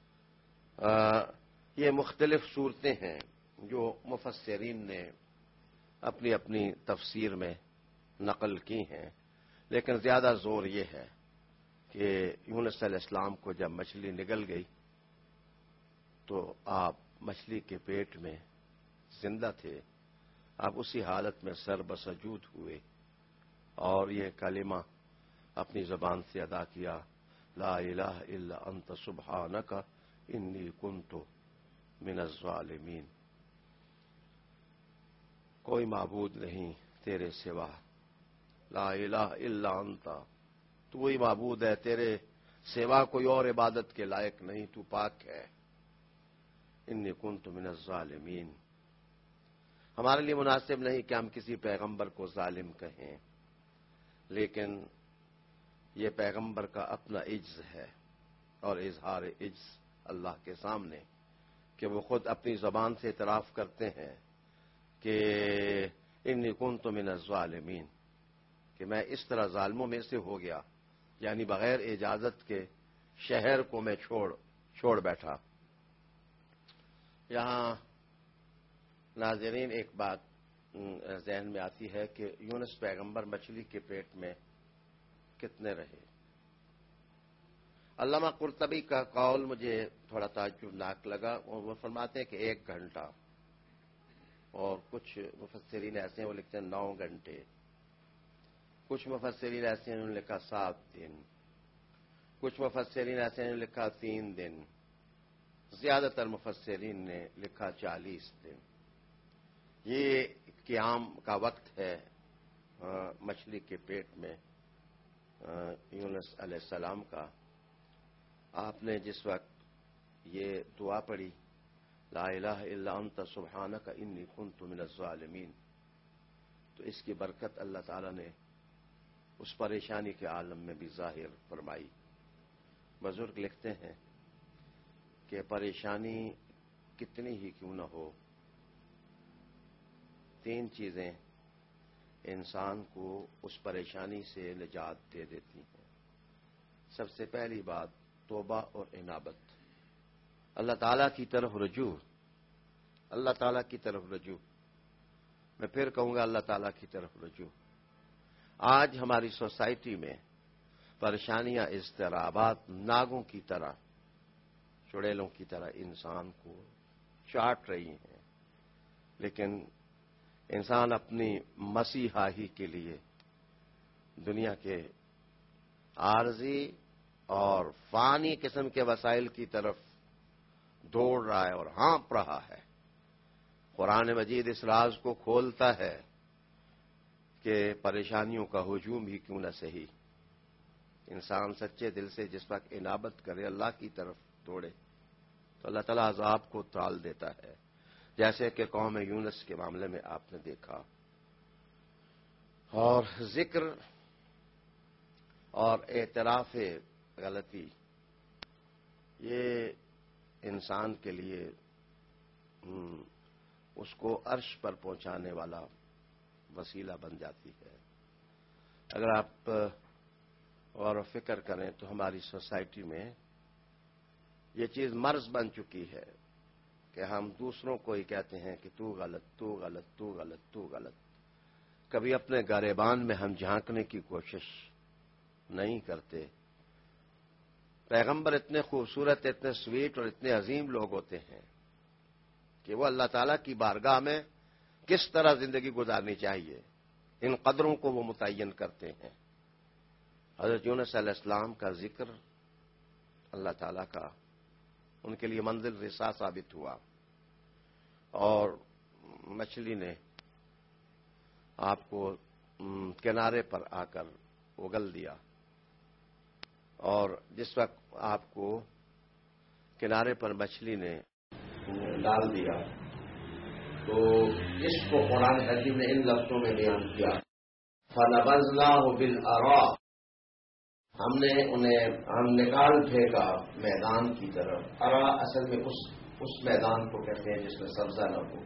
یہ مختلف صورتیں ہیں جو مفسرین نے اپنی اپنی تفسیر میں نقل کی ہیں، لیکن زیادہ زور یہ ہے کہ یونس علیہ السلام کو جب مچھلی نگل گئی تو آپ مچھلی کے پیٹ میں زندہ تھے، آپ اسی حالت میں سر بسجود ہوئے اور یہ کلمہ اپنی زبان سے ادا کیا، لا الہ الا انت سبحانک انی کنت من الظالمین۔ کوئی معبود نہیں تیرے سوا، لا الہ الا انت، تو ہی معبود ہے، تیرے سوا کوئی اور عبادت کے لائق نہیں، تو پاک ہے، انی کنت من الظالمین۔ ہمارے لیے مناسب نہیں کہ ہم کسی پیغمبر کو ظالم کہیں، لیکن یہ پیغمبر کا اپنا عجز ہے اور اظہار عجز اللہ کے سامنے کہ وہ خود اپنی زبان سے اعتراف کرتے ہیں کہ انی کنت من الظالمین، کہ میں اس طرح ظالموں میں سے ہو گیا، یعنی بغیر اجازت کے شہر کو میں چھوڑ چھوڑ بیٹھا۔ یہاں ناظرین، ایک بات ذہن میں آتی ہے کہ یونس پیغمبر مچھلی کے پیٹ میں کتنے رہے؟ علامہ قرطبی کا قول مجھے تھوڑا تعجب ناک لگا، اور وہ فرماتے ہیں کہ ایک گھنٹہ، اور کچھ مفسرین ایسے ہیں وہ لکھتے ہیں نو گھنٹے، کچھ مفسرین ایسے ہیں انہوں نے لکھا سات دن، کچھ مفسرین ایسے ہیں لکھا تین دن، زیادہ تر مفسرین نے لکھا چالیس دن۔ یہ قیام کا وقت ہے مچھلی کے پیٹ میں یونس علیہ السلام کا۔ آپ نے جس وقت یہ دعا پڑھی، لا الہ الا انت سبحانک انی کنت من الظالمین، تو اس کی برکت اللہ تعالی نے اس پریشانی کے عالم میں بھی ظاہر فرمائی۔ بزرگ لکھتے ہیں کہ پریشانی کتنی ہی کیوں نہ ہو، تین چیزیں انسان کو اس پریشانی سے نجات دے دیتی ہیں۔ سب سے پہلی بات توبہ اور انابت، اللہ تعالیٰ کی طرف رجوع، اللہ تعالیٰ کی طرف رجوع، میں پھر کہوں گا اللہ تعالیٰ کی طرف رجوع۔ آج ہماری سوسائٹی میں پریشانیاں، اضطرابات ناگوں کی طرح، چڑیلوں کی طرح انسان کو چاٹ رہی ہیں، لیکن انسان اپنی مسیحاہی کے لیے دنیا کے عارضی اور فانی قسم کے وسائل کی طرف دوڑ رہا ہے اور ہانپ رہا ہے۔ قرآن مجید اس راز کو کھولتا ہے کہ پریشانیوں کا ہجوم ہی کیوں نہ سہی، انسان سچے دل سے جس وقت انابت کرے، اللہ کی طرف دوڑے، تو اللہ تعالیٰ عذاب کو ٹال دیتا ہے، جیسے کہ قوم یونس کے معاملے میں آپ نے دیکھا۔ اور ذکر اور اعتراف غلطی، یہ انسان کے لیے اس کو عرش پر پہنچانے والا وسیلہ بن جاتی ہے۔ اگر آپ غور و فکر کریں تو ہماری سوسائٹی میں یہ چیز مرض بن چکی ہے کہ ہم دوسروں کو ہی کہتے ہیں کہ تو غلط، تو غلط، تو غلط، تو غلط، کبھی اپنے گریبان میں ہم جھانکنے کی کوشش نہیں کرتے۔ پیغمبر اتنے خوبصورت، اتنے سویٹ اور اتنے عظیم لوگ ہوتے ہیں کہ وہ اللہ تعالیٰ کی بارگاہ میں کس طرح زندگی گزارنی چاہیے، ان قدروں کو وہ متعین کرتے ہیں۔ حضرت یونس علیہ السلام کا ذکر اللہ تعالیٰ کا ان کے لیے منزل رسا ثابت ہوا، اور مچھلی نے آپ کو کنارے پر آ کر اگل دیا، اور جس وقت آپ کو کنارے پر مچھلی نے ڈال دیا تو اس کو قرآن حکیم نے ان لفظوں میں بیان کیا، فَنَبَذْنَاهُ بِالْأَرَاءِ، ہم نے انہیں ہم نکال پھینکا میدان کی طرف۔ ارا اصل میں اس اس میدان کو کہتے ہیں جس میں سبزہ نہ ہو،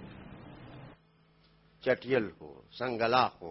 چٹیل ہو، سنگلا ہو۔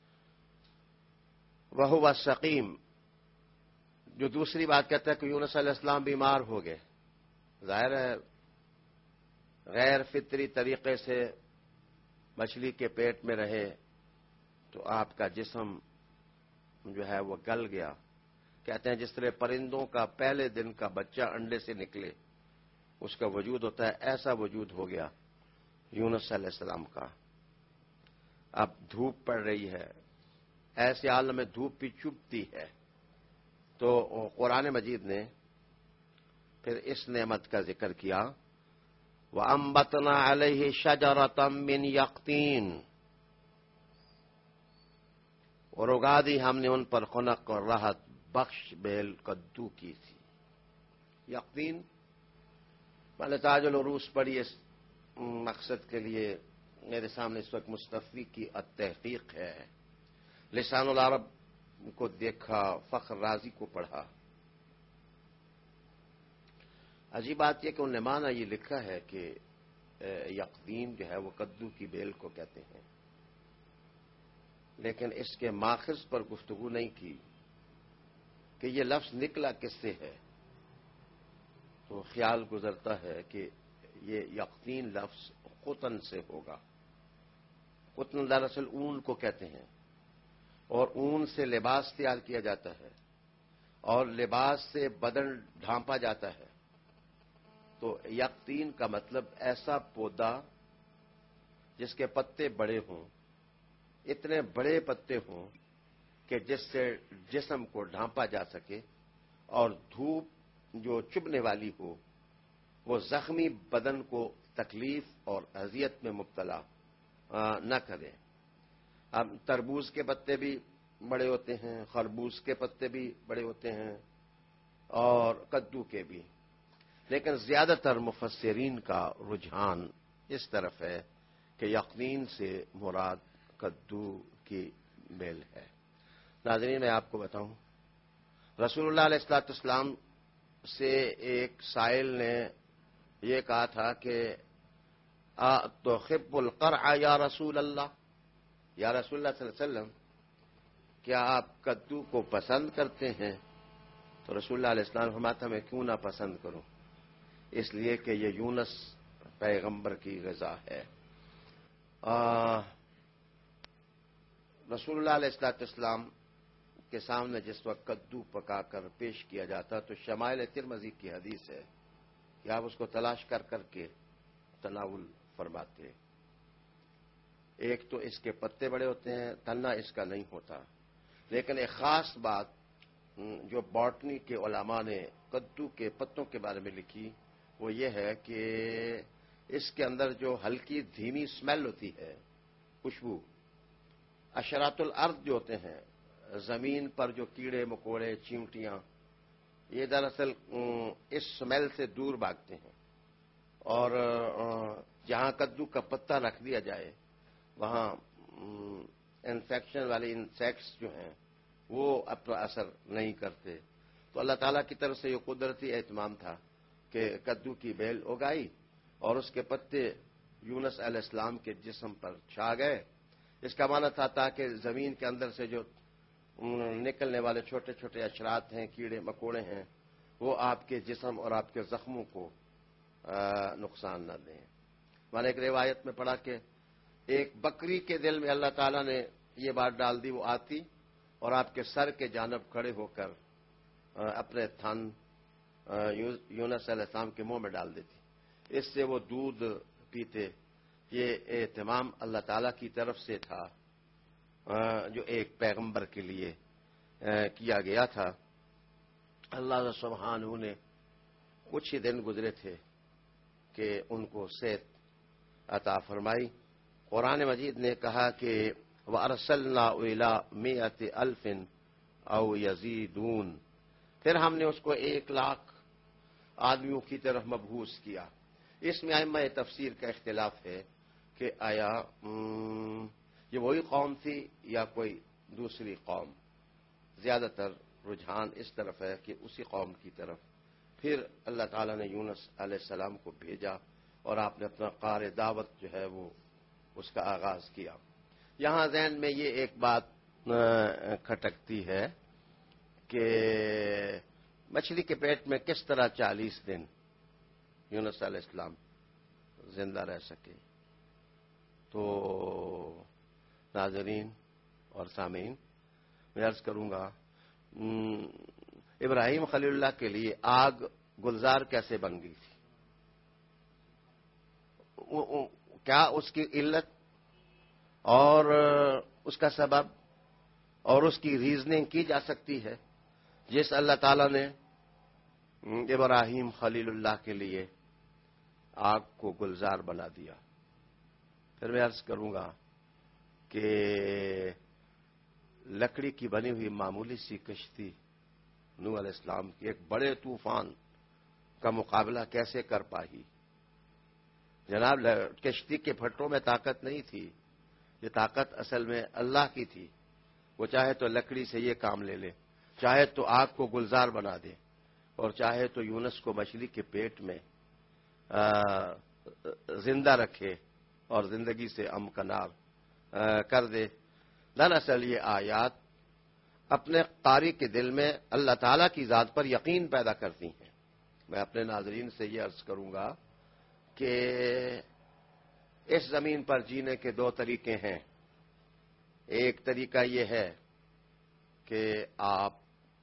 وَهُوَ سقیم، جو دوسری بات کہتا ہے کہ یونس علیہ السلام بیمار ہو گئے، ظاہر ہے غیر فطری طریقے سے مچھلی کے پیٹ میں رہے تو آپ کا جسم جو ہے وہ گل گیا۔ کہتے ہیں جس طرح پرندوں کا پہلے دن کا بچہ انڈے سے نکلے اس کا وجود ہوتا ہے، ایسا وجود ہو گیا یونس علیہ السلام کا۔ اب دھوپ پڑ رہی ہے، ایسے عالم میں دھوپ بھی چبھتی ہے، تو قرآن مجید نے پھر اس نعمت کا ذکر کیا، وَأَنبَتْنَا عَلَيْهِ شَجَرَةً مِّن يَقْطِينٍ، اور اگا دی ہم نے ان پر خنق اور راحت بخش بیل کدو کی تھی۔ یقین میں نے تاج العروس پڑھی اس مقصد کے لیے، میرے سامنے اس وقت مصطفی کی التحقیق ہے، لسان العرب کو دیکھا، فخر رازی کو پڑھا۔ عجیب بات یہ کہ انہوں نے مانا یہ لکھا ہے کہ یقین جو ہے وہ کدو کی بیل کو کہتے ہیں، لیکن اس کے ماخذ پر گفتگو نہیں کی کہ یہ لفظ نکلا کس سے ہے، تو خیال گزرتا ہے کہ یہ یقین لفظ قطن سے ہوگا۔ قطن دراصل اون کو کہتے ہیں، اور اون سے لباس تیار کیا جاتا ہے، اور لباس سے بدن ڈھانپا جاتا ہے۔ تو یقطین کا مطلب ایسا پودا جس کے پتے بڑے ہوں، اتنے بڑے پتے ہوں کہ جس سے جسم کو ڈھانپا جا سکے، اور دھوپ جو چبھنے والی ہو وہ زخمی بدن کو تکلیف اور اذیت میں مبتلا نہ کرے۔ اب تربوز کے پتے بھی بڑے ہوتے ہیں، خربوز کے پتے بھی بڑے ہوتے ہیں، اور کدو کے بھی، لیکن زیادہ تر مفسرین کا رجحان اس طرف ہے کہ یقین سے مراد کدو کی بیل ہے۔ ناظرین، میں آپ کو بتاؤں، رسول اللہ علیہ الصلوۃ والسلام سے ایک سائل نے یہ کہا تھا کہ تحب القرع یا رسول اللہ، یا رسول اللہ صلی اللہ علیہ وسلم کیا آپ کدو کو پسند کرتے ہیں؟ تو رسول اللہ علیہ السلام فرماتا میں کیوں نہ پسند کروں، اس لیے کہ یہ یونس پیغمبر کی غذا ہے۔ رسول اللہ علیہ السلام کے سامنے جس وقت کدو پکا کر پیش کیا جاتا تو شمائل ترمذی کی حدیث ہے کہ آپ اس کو تلاش کر کر کے تناول فرماتے۔ ایک تو اس کے پتے بڑے ہوتے ہیں، تنہ اس کا نہیں ہوتا، لیکن ایک خاص بات جو باٹنی کے علماء نے کدو کے پتوں کے بارے میں لکھی وہ یہ ہے کہ اس کے اندر جو ہلکی دھیمی اسمیل ہوتی ہے، خوشبو، اشرات الارض جو ہوتے ہیں، زمین پر جو کیڑے مکوڑے چیونٹیاں، یہ دراصل اس اسمیل سے دور بھاگتے ہیں، اور جہاں کدو کا پتا رکھ دیا جائے وہاں انفیکشن والے انسیکٹس جو ہیں وہ اپنا اثر نہیں کرتے۔ تو اللہ تعالیٰ کی طرف سے یہ قدرتی اہتمام تھا کہ کدو کی بیل اگائی اور اس کے پتے یونس علیہ السلام کے جسم پر چھا گئے۔ اس کا معنی تھا تاکہ زمین کے اندر سے جو نکلنے والے چھوٹے چھوٹے اشرات ہیں، کیڑے مکوڑے ہیں، وہ آپ کے جسم اور آپ کے زخموں کو نقصان نہ دیں۔ میں نے ایک روایت میں پڑھا کہ ایک بکری کے دل میں اللہ تعالیٰ نے یہ بات ڈال دی، وہ آتی اور آپ کے سر کے جانب کھڑے ہو کر اپنے تھن یونس علیہ السلام کے منہ میں ڈال دیتی، اس سے وہ دودھ پیتے۔ یہ اہتمام اللہ تعالیٰ کی طرف سے تھا جو ایک پیغمبر کے لیے کیا گیا تھا۔ اللہ سبحانہ نے کچھ ہی دن گزرے تھے کہ ان کو صحت عطا فرمائی۔ قرآن مجید نے کہا کہ وَأَرْسَلْنَا إِلَىٰ مِائَةِ أَلْفٍ أَوْ يَزِيدُونَ، پھر ہم نے اس کو ایک لاکھ آدمیوں کی طرف مبعوث کیا۔ اس میں ائمہ تفسیر کا اختلاف ہے کہ آیا یہ وہی قوم تھی یا کوئی دوسری قوم۔ زیادہ تر رجحان اس طرف ہے کہ اسی قوم کی طرف پھر اللہ تعالیٰ نے یونس علیہ السلام کو بھیجا اور آپ نے اپنا قار دعوت جو ہے وہ اس کا آغاز کیا۔ یہاں ذہن میں یہ ایک بات کھٹکتی ہے کہ مچھلی کے پیٹ میں کس طرح چالیس دن یونس علیہ السلام زندہ رہ سکے۔ تو ناظرین اور سامعین، میں عرض کروں گا ابراہیم خلیل اللہ کے لیے آگ گلزار کیسے بن گئی تھی؟ کیا اس کی علت اور اس کا سبب اور اس کی ریزننگ کی جا سکتی ہے جس اللہ تعالیٰ نے ابراہیم خلیل اللہ کے لیے آگ کو گلزار بنا دیا؟ پھر میں عرض کروں گا کہ لکڑی کی بنی ہوئی معمولی سی کشتی نوح علیہ السلام کی ایک بڑے طوفان کا مقابلہ کیسے کر پائی؟ جناب، کشتی کے پھٹوں میں طاقت نہیں تھی، یہ طاقت اصل میں اللہ کی تھی۔ وہ چاہے تو لکڑی سے یہ کام لے لے، چاہے تو آگ کو گلزار بنا دے، اور چاہے تو یونس کو مچھلی کے پیٹ میں زندہ رکھے اور زندگی سے امکنار کر دے۔ دراصل یہ آیات اپنے قاری کے دل میں اللہ تعالیٰ کی ذات پر یقین پیدا کرتی ہیں۔ میں اپنے ناظرین سے یہ عرض کروں گا کہ اس زمین پر جینے کے دو طریقے ہیں. ایک طریقہ یہ ہے کہ آپ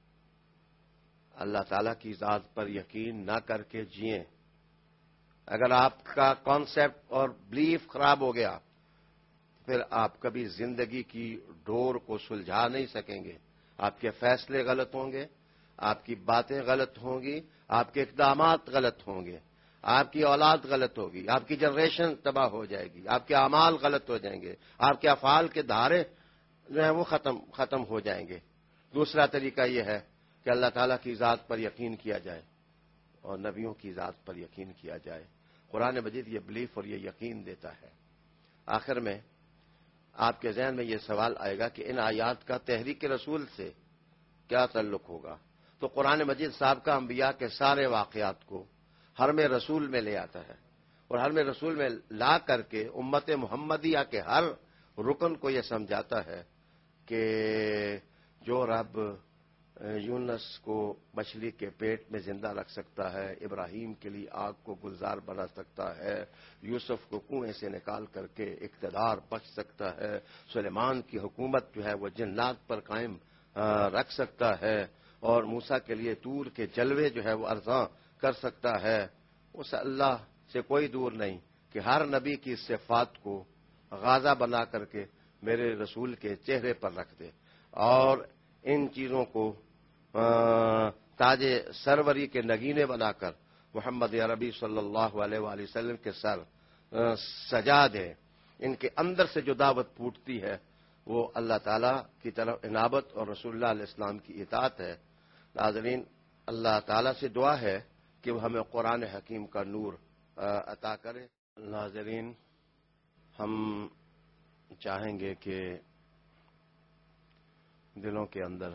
اللہ تعالیٰ کی ذات پر یقین نہ کر کے جئیں. اگر آپ کا کانسیپٹ اور بلیف خراب ہو گیا پھر آپ کبھی زندگی کی ڈور کو سلجھا نہیں سکیں گے. آپ کے فیصلے غلط ہوں گے، آپ کی باتیں غلط ہوں گی، آپ کے اقدامات غلط ہوں گے، آپ کی اولاد غلط ہوگی، آپ کی جنریشن تباہ ہو جائے گی، آپ کے اعمال غلط ہو جائیں گے، آپ کے افعال کے دھارے جو ہیں وہ ختم ختم ہو جائیں گے. دوسرا طریقہ یہ ہے کہ اللہ تعالیٰ کی ذات پر یقین کیا جائے اور نبیوں کی ذات پر یقین کیا جائے. قرآن مجید یہ بلیف اور یہ یقین دیتا ہے. آخر میں آپ کے ذہن میں یہ سوال آئے گا کہ ان آیات کا تحریک رسول سے کیا تعلق ہوگا؟ تو قرآن مجید سابقہ انبیاء کے سارے واقعات کو حرم رسول میں لے آتا ہے اور حرم رسول میں لا کر کے امت محمدیہ کے ہر رکن کو یہ سمجھاتا ہے کہ جو رب یونس کو مچھلی کے پیٹ میں زندہ رکھ سکتا ہے، ابراہیم کے لیے آگ کو گلزار بنا سکتا ہے، یوسف کو کنویں سے نکال کر کے اقتدار بخش سکتا ہے، سلیمان کی حکومت جو ہے وہ جنات پر قائم رکھ سکتا ہے، اور موسیٰ کے لیے طور کے جلوے جو ہے وہ ارزاں کر سکتا ہے، اس اللہ سے کوئی دور نہیں کہ ہر نبی کی صفات کو غازہ بنا کر کے میرے رسول کے چہرے پر رکھ دے اور ان چیزوں کو تاج سروری کے نگینے بنا کر محمد عربی صلی اللہ علیہ وآلہ وسلم کے سر سجا دے. ان کے اندر سے جو دعوت پھوٹتی ہے وہ اللہ تعالیٰ کی طرف انابت اور رسول اللہ علیہ السلام کی اطاعت ہے. ناظرین، اللہ تعالیٰ سے دعا ہے کہ وہ ہمیں قرآن حکیم کا نور عطا کرے. ناظرین، ہم چاہیں گے کہ دلوں کے اندر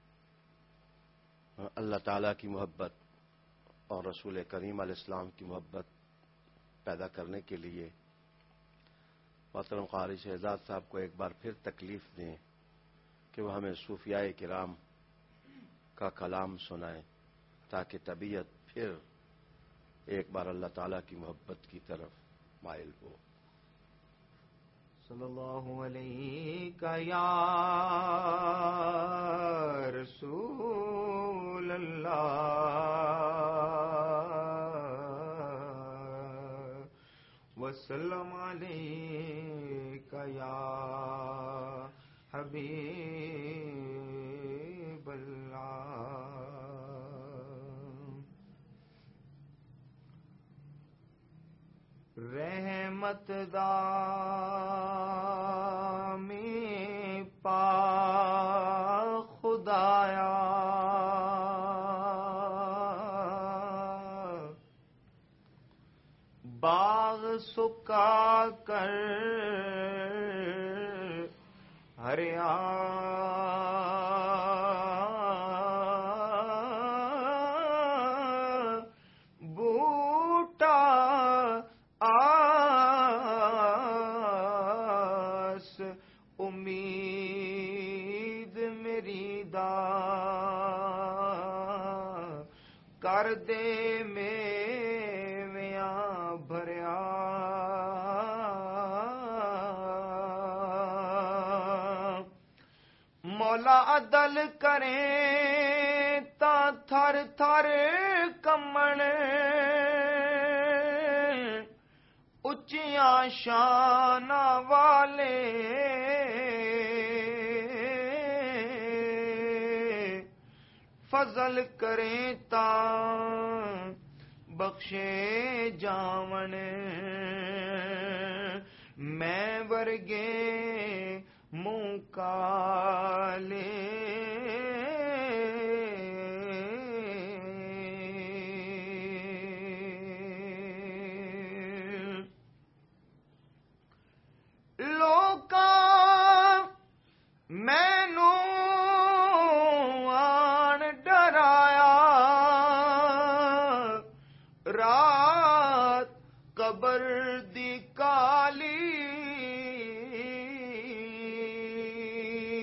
اللہ تعالیٰ کی محبت اور رسول کریم علیہ السلام کی محبت پیدا کرنے کے لیے محترم قاری شہزاد صاحب کو ایک بار پھر تکلیف دیں کہ وہ ہمیں صوفیاء کرام کا کلام سنائیں تاکہ طبیعت پھر ایک بار اللہ تعالیٰ کی محبت کی طرف مائل ہو. صلی اللہ علیہ یا رسول اللہ وسلم علیہ یا حبیب اللہ. رحمت دا میں پا خدایا باغ سکا کر ہریا کر دے میں میاں بھریا مولا عدل کریں تا تھر تھر کمن اچیاں شان والے فضل کریں تا بخشے جاون میں ورگے منہ کالے لوکاں مینوں رات قبر دی کالی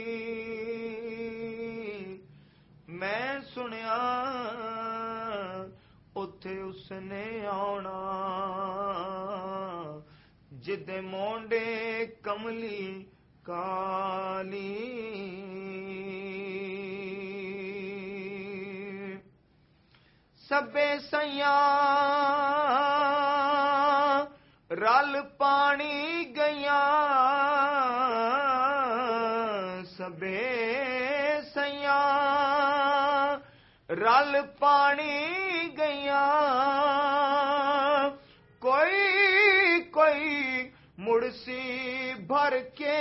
جد مونڈے کملی کالی سبے سیاں رل پانی گیاں سبے سیاں رل پانی گیاں کوئی کوئی مڑسی بھر کے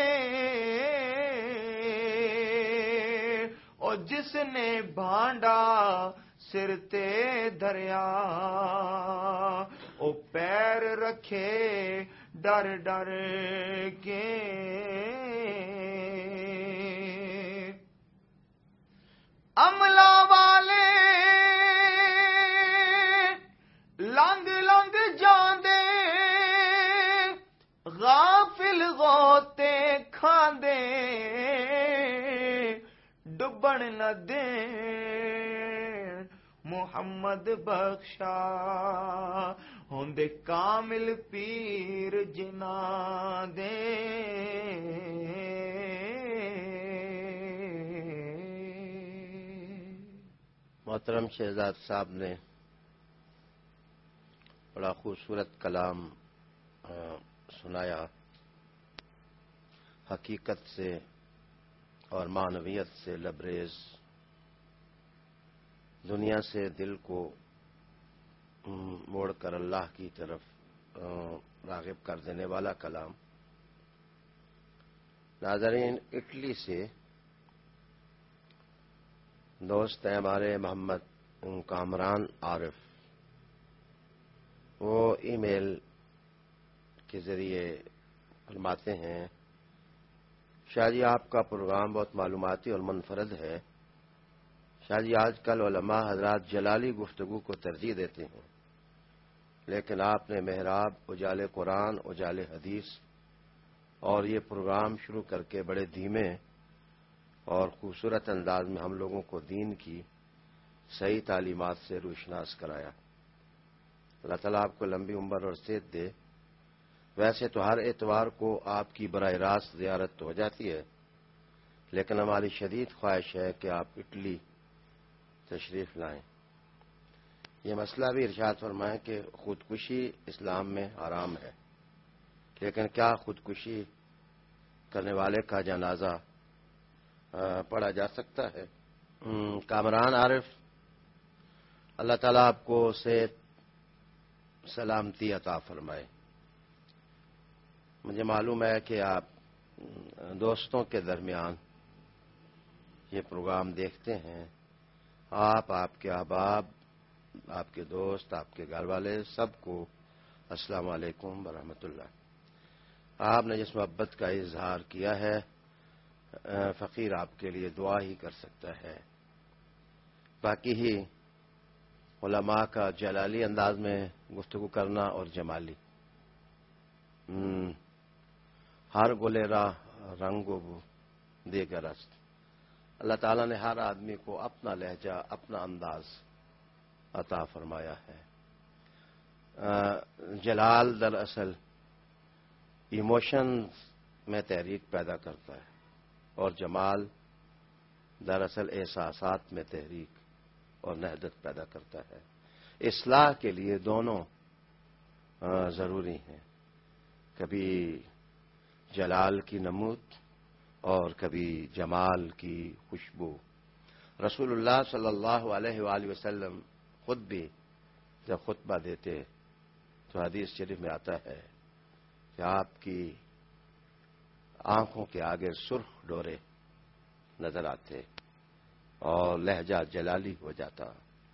اور جس نے بھانڈا سر تے دریا او پیر رکھے ڈر ڈر کے عملہ والے لنگ لنگ جاندے غافل غوتے کھاندے ڈبن نہ دے محمد بخشا ہوندے کامل پیر جنا دے محترم شہزاد صاحب نے بڑا خوبصورت کلام سنایا، حقیقت سے اور معنویت سے لبریز، دنیا سے دل کو موڑ کر اللہ کی طرف راغب کر دینے والا کلام۔ ناظرین، اٹلی سے دوست ہیں ہمارے محمد کامران عارف، وہ ای میل کے ذریعے فرماتے ہیں، شاہ جی آپ کا پروگرام بہت معلوماتی اور منفرد ہے۔ شاہ جی آج کل علماء حضرات جلالی گفتگو کو ترجیح دیتے ہیں، لیکن آپ نے محراب، اجالے قرآن، اجالے حدیث اور یہ پروگرام شروع کر کے بڑے دھیمے اور خوبصورت انداز میں ہم لوگوں کو دین کی صحیح تعلیمات سے روشناس کرایا۔ اللہ تعالیٰ آپ کو لمبی عمر اور صحت دے۔ ویسے تو ہر اتوار کو آپ کی براہ راست زیارت تو ہو جاتی ہے، لیکن ہماری شدید خواہش ہے کہ آپ اٹلی تشریف لائیں۔ یہ مسئلہ بھی ارشاد فرمائیں کہ خودکشی اسلام میں حرام ہے، لیکن کیا خودکشی کرنے والے کا جنازہ پڑھا جا سکتا ہے؟ کامران عارف، اللہ تعالیٰ آپ کو صحت سلامتی عطا فرمائے۔ مجھے معلوم ہے کہ آپ دوستوں کے درمیان یہ پروگرام دیکھتے ہیں، آپ، آپ کے احباب، آپ کے دوست، آپ کے گھر والے سب کو السلام علیکم ورحمۃ اللہ۔ آپ نے جس محبت کا اظہار کیا ہے، فقیر آپ کے لیے دعا ہی کر سکتا ہے۔ باقی ہی علماء کا جلالی انداز میں گفتگو کرنا اور جمالی، ہر گلیرا رنگ و بو دیگر است۔ اللہ تعالیٰ نے ہر آدمی کو اپنا لہجہ، اپنا انداز عطا فرمایا ہے۔ جلال دراصل ایموشن میں تحریک پیدا کرتا ہے، اور جمال دراصل احساسات میں تحریک اور نہضت پیدا کرتا ہے۔ اصلاح کے لیے دونوں ضروری ہیں، کبھی جلال کی نمود اور کبھی جمال کی خوشبو۔ رسول اللہ صلی اللہ علیہ وآلہ وسلم خود بھی جب خطبہ دیتے تو حدیث شریف میں آتا ہے کہ آپ کی آنکھوں کے آگے سرخ ڈورے نظر آتے اور لہجہ جلالی ہو جاتا،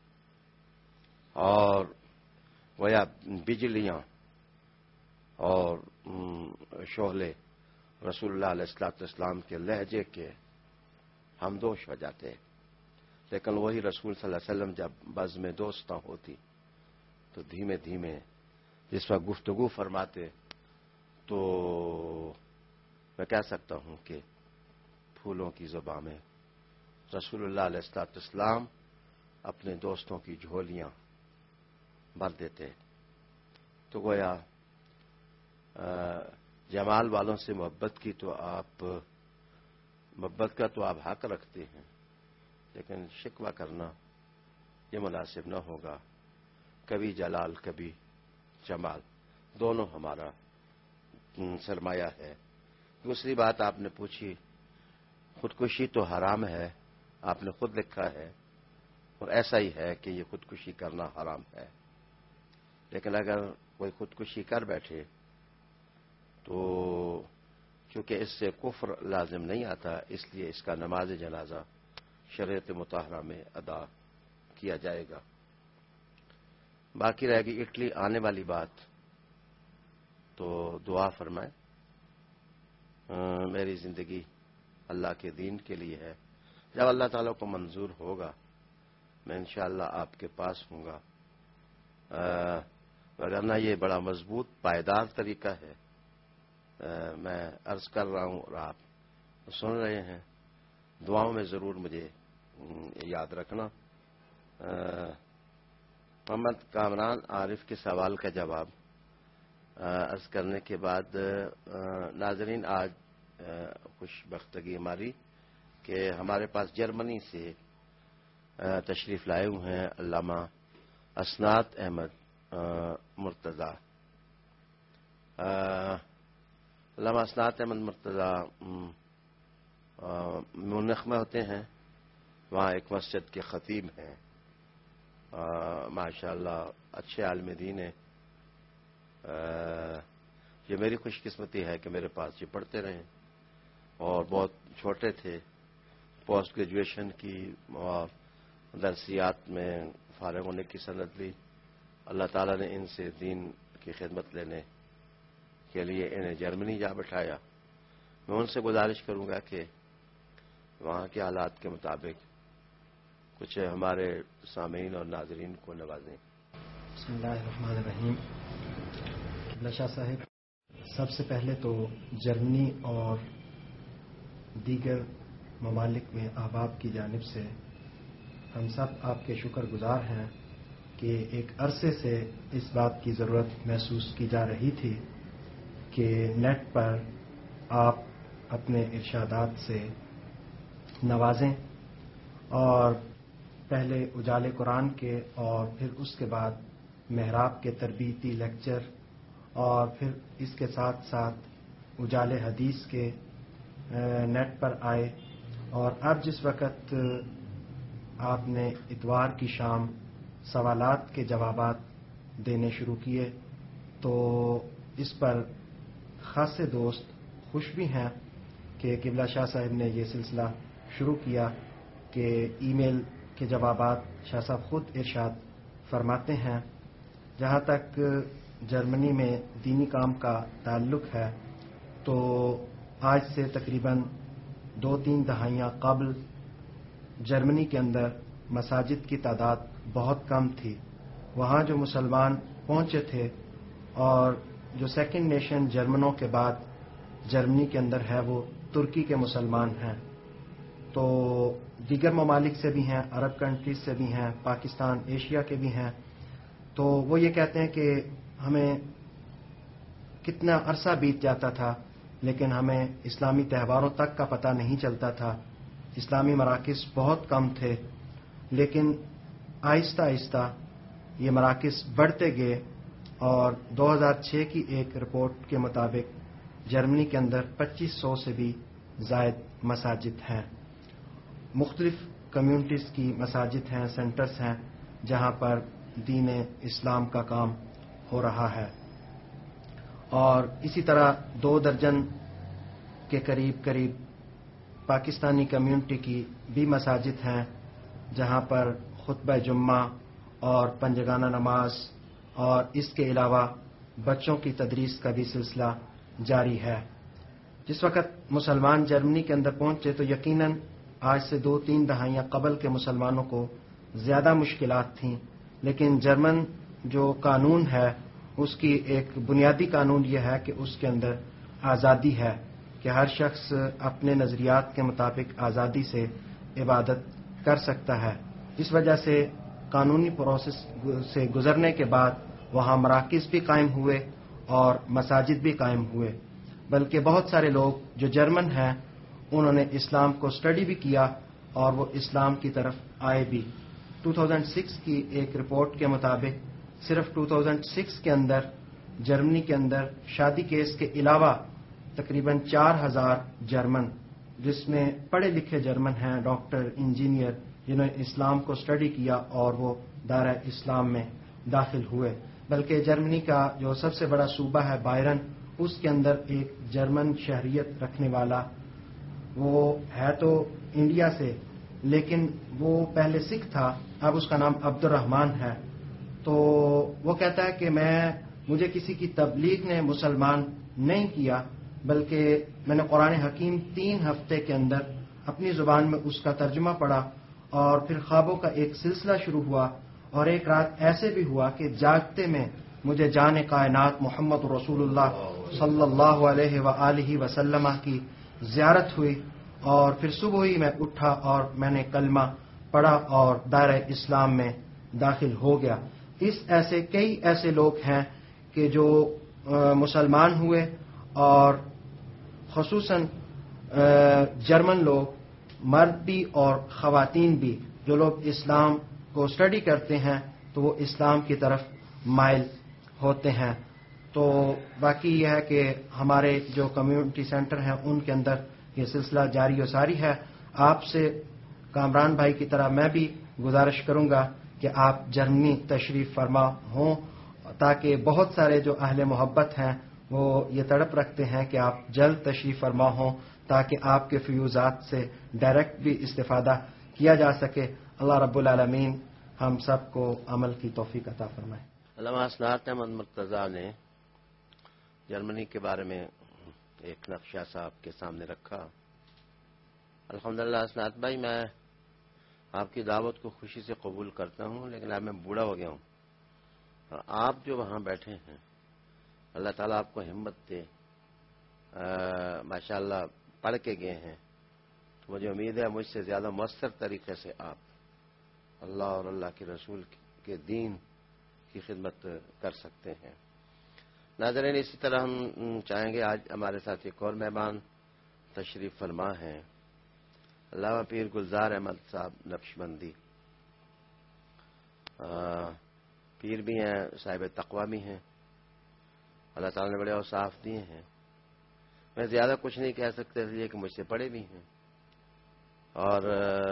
اور گویا بجلیاں اور شعلے رسول اللہ علیہ الصلوۃ والسلام کے لہجے کے ہمدوش ہو جاتے۔ لیکن وہی رسول صلی اللہ علیہ وسلم جب بزم دوستاں ہوتی تو دھیمے دھیمے جس وقت گفتگو فرماتے تو میں کہہ سکتا ہوں کہ پھولوں کی زبان میں رسول اللہ علیہ الصلوۃ والسلام اپنے دوستوں کی جھولیاں بھر دیتے۔ تو گویا جمال والوں سے محبت کی تو آپ محبت کا تو آپ حق رکھتے ہیں، لیکن شکوہ کرنا یہ مناسب نہ ہوگا. کبھی جلال کبھی جمال دونوں ہمارا سرمایہ ہے. دوسری بات آپ نے پوچھی، خودکشی تو حرام ہے، آپ نے خود لکھا ہے، اور ایسا ہی ہے کہ یہ خودکشی کرنا حرام ہے. لیکن اگر کوئی خودکشی کر بیٹھے تو چونکہ اس سے کفر لازم نہیں آتا، اس لیے اس کا نماز جنازہ شریعت مطہرہ میں ادا کیا جائے گا. باقی رہے گی اٹلی آنے والی بات، تو دعا فرمائیں. میری زندگی اللہ کے دین کے لیے ہے. جب اللہ تعالیٰ کو منظور ہوگا میں انشاءاللہ آپ کے پاس ہوں گا، وگرنہ یہ بڑا مضبوط پائیدار طریقہ ہے. میں عرض کر رہا ہوں اور آپ سن رہے ہیں. دعاؤں میں ضرور مجھے یاد رکھنا. محمد کامران عارف کے سوال کا جواب عرض کرنے کے بعد، ناظرین آج خوش بختگی ہماری کہ ہمارے پاس جرمنی سے تشریف لائے ہوئے ہیں علامہ اسناد احمد مرتضی. علامہ اسناد احمد مرتضی مونخ میں ہوتے ہیں، وہاں ایک مسجد کے خطیب ہیں. ماشاء اللہ اچھے عالم دین ہیں. یہ میری خوش قسمتی ہے کہ میرے پاس یہ پڑھتے رہے، اور بہت چھوٹے تھے، پوسٹ گریجویشن کی اور درسیات میں فارغ ہونے کی سند لی. اللہ تعالیٰ نے ان سے دین کی خدمت لینے کے لیے انہیں جرمنی جا بٹھایا. میں ان سے گزارش کروں گا کہ وہاں کے حالات کے مطابق کچھ ہمارے سامعین اور ناظرین کو نوازیں. بسم اللہ الرحمن الرحیم. قبلہ شاہ صاحب، سب سے پہلے تو جرمنی اور دیگر ممالک میں احباب کی جانب سے ہم سب آپ کے شکر گزار ہیں کہ ایک عرصے سے اس بات کی ضرورت محسوس کی جا رہی تھی کہ نیٹ پر آپ اپنے ارشادات سے نوازیں، اور پہلے اجالے قرآن کے اور پھر اس کے بعد محراب کے تربیتی لیکچر، اور پھر اس کے ساتھ ساتھ اجالے حدیث کے نیٹ پر آئے. اور اب جس وقت آپ نے اتوار کی شام سوالات کے جوابات دینے شروع کیے تو اس پر خاصے دوست خوش بھی ہیں کہ قبلہ شاہ صاحب نے یہ سلسلہ شروع کیا کہ ای میل کے جوابات شاہ صاحب خود ارشاد فرماتے ہیں. جہاں تک جرمنی میں دینی کام کا تعلق ہے تو آج سے تقریباً دو تین دہائیاں قبل جرمنی کے اندر مساجد کی تعداد بہت کم تھی. وہاں جو مسلمان پہنچے تھے، اور جو سیکنڈ نیشن جرمنوں کے بعد جرمنی کے اندر ہے وہ ترکی کے مسلمان ہیں. تو دیگر ممالک سے بھی ہیں، عرب کنٹریز سے بھی ہیں، پاکستان ایشیا کے بھی ہیں. تو وہ یہ کہتے ہیں کہ ہمیں کتنا عرصہ بیت جاتا تھا لیکن ہمیں اسلامی تہواروں تک کا پتہ نہیں چلتا تھا. اسلامی مراکز بہت کم تھے، لیکن آہستہ آہستہ یہ مراکز بڑھتے گئے، اور دو ہزار چھ کی ایک رپورٹ کے مطابق جرمنی کے اندر پچیس سو سے بھی زائد مساجد ہیں. مختلف کمیونٹیز کی مساجد ہیں، سینٹرز ہیں جہاں پر دین اسلام کا کام ہو رہا ہے. اور اسی طرح دو درجن کے قریب قریب پاکستانی کمیونٹی کی بھی مساجد ہیں جہاں پر خطبہ جمعہ اور پنجگانہ نماز اور اس کے علاوہ بچوں کی تدریس کا بھی سلسلہ جاری ہے. جس وقت مسلمان جرمنی کے اندر پہنچے تو یقیناً آج سے دو تین دہائیاں قبل کے مسلمانوں کو زیادہ مشکلات تھیں، لیکن جرمن جو قانون ہے اس کی ایک بنیادی قانون یہ ہے کہ اس کے اندر آزادی ہے کہ ہر شخص اپنے نظریات کے مطابق آزادی سے عبادت کر سکتا ہے. اس وجہ سے قانونی پروسیس سے گزرنے کے بعد وہاں مراکز بھی قائم ہوئے اور مساجد بھی قائم ہوئے، بلکہ بہت سارے لوگ جو جرمن ہیں انہوں نے اسلام کو اسٹڈی بھی کیا اور وہ اسلام کی طرف آئے بھی۔ دو ہزار چھ کی ایک رپورٹ کے مطابق صرف دو ہزار چھ کے اندر جرمنی کے اندر شادی کیس کے علاوہ تقریباً چار ہزار جرمن، جس میں پڑھے لکھے جرمن ہیں، ڈاکٹر، انجینئر، جنہوں نے اسلام کو اسٹڈی کیا اور وہ دائرہ اسلام میں داخل ہوئے۔ بلکہ جرمنی کا جو سب سے بڑا صوبہ ہے بائرن، اس کے اندر ایک جرمن شہریت رکھنے والا، وہ ہے تو انڈیا سے لیکن وہ پہلے سکھ تھا، اب اس کا نام عبد الرحمان ہے، تو وہ کہتا ہے کہ میں مجھے کسی کی تبلیغ نے مسلمان نہیں کیا، بلکہ میں نے قرآن حکیم تین ہفتے کے اندر اپنی زبان میں اس کا ترجمہ پڑھا اور پھر خوابوں کا ایک سلسلہ شروع ہوا، اور ایک رات ایسے بھی ہوا کہ جاگتے میں مجھے جان کائنات محمد رسول اللہ صلی اللہ علیہ وآلہ وسلم کی زیارت ہوئی، اور پھر صبح ہی میں اٹھا اور میں نے کلمہ پڑھا اور دائرہ اسلام میں داخل ہو گیا۔ اس ایسے کئی ایسے لوگ ہیں کہ جو مسلمان ہوئے، اور خصوصاً جرمن لوگ، مرد بھی اور خواتین بھی، جو لوگ اسلام کو اسٹڈی کرتے ہیں تو وہ اسلام کی طرف مائل ہوتے ہیں۔ تو باقی یہ ہے کہ ہمارے جو کمیونٹی سینٹر ہیں ان کے اندر یہ سلسلہ جاری و ساری ہے۔ آپ سے کامران بھائی کی طرح میں بھی گزارش کروں گا کہ آپ جرمنی تشریف فرما ہوں، تاکہ بہت سارے جو اہل محبت ہیں وہ یہ تڑپ رکھتے ہیں کہ آپ جلد تشریف فرما ہوں تاکہ آپ کے فیوزات سے ڈائریکٹ بھی استفادہ کیا جا سکے۔ اللہ رب العالمین ہم سب کو عمل کی توفیق عطا فرمائے۔ علامہ اسناد احمد مرتضیٰ نے جرمنی کے بارے میں ایک نقشہ صاحب کے سامنے رکھا۔ الحمدللہ اسناد بھائی، میں آپ کی دعوت کو خوشی سے قبول کرتا ہوں، لیکن اب میں بوڑھا ہو گیا ہوں، اور آپ جو وہاں بیٹھے ہیں اللہ تعالیٰ آپ کو ہمت دے، ماشاء اللہ پڑھ کے گئے ہیں، تو مجھے امید ہے مجھ سے زیادہ مؤثر طریقے سے آپ اللہ اور اللہ کے رسول کے دین کی خدمت کر سکتے ہیں۔ ناظرین، اسی طرح ہم چاہیں گے آج ہمارے ساتھ ایک اور مہمان تشریف فرما ہیں، علامہ پیر گلزار احمد صاحب نقشبندی، پیر بھی ہیں، صاحب تقویٰ بھی ہیں، اللہ تعالیٰ نے بڑے اوصاف دیے ہیں۔ میں زیادہ کچھ نہیں کہہ سکتا اس لیے کہ مجھ سے پڑھے بھی ہیں، اور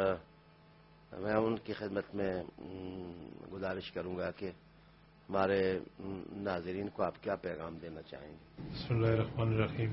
میں ان کی خدمت میں گزارش کروں گا کہ ہمارے ناظرین کو آپ کیا پیغام دینا چاہیں گے؟ بسم اللہ الرحمن الرحیم۔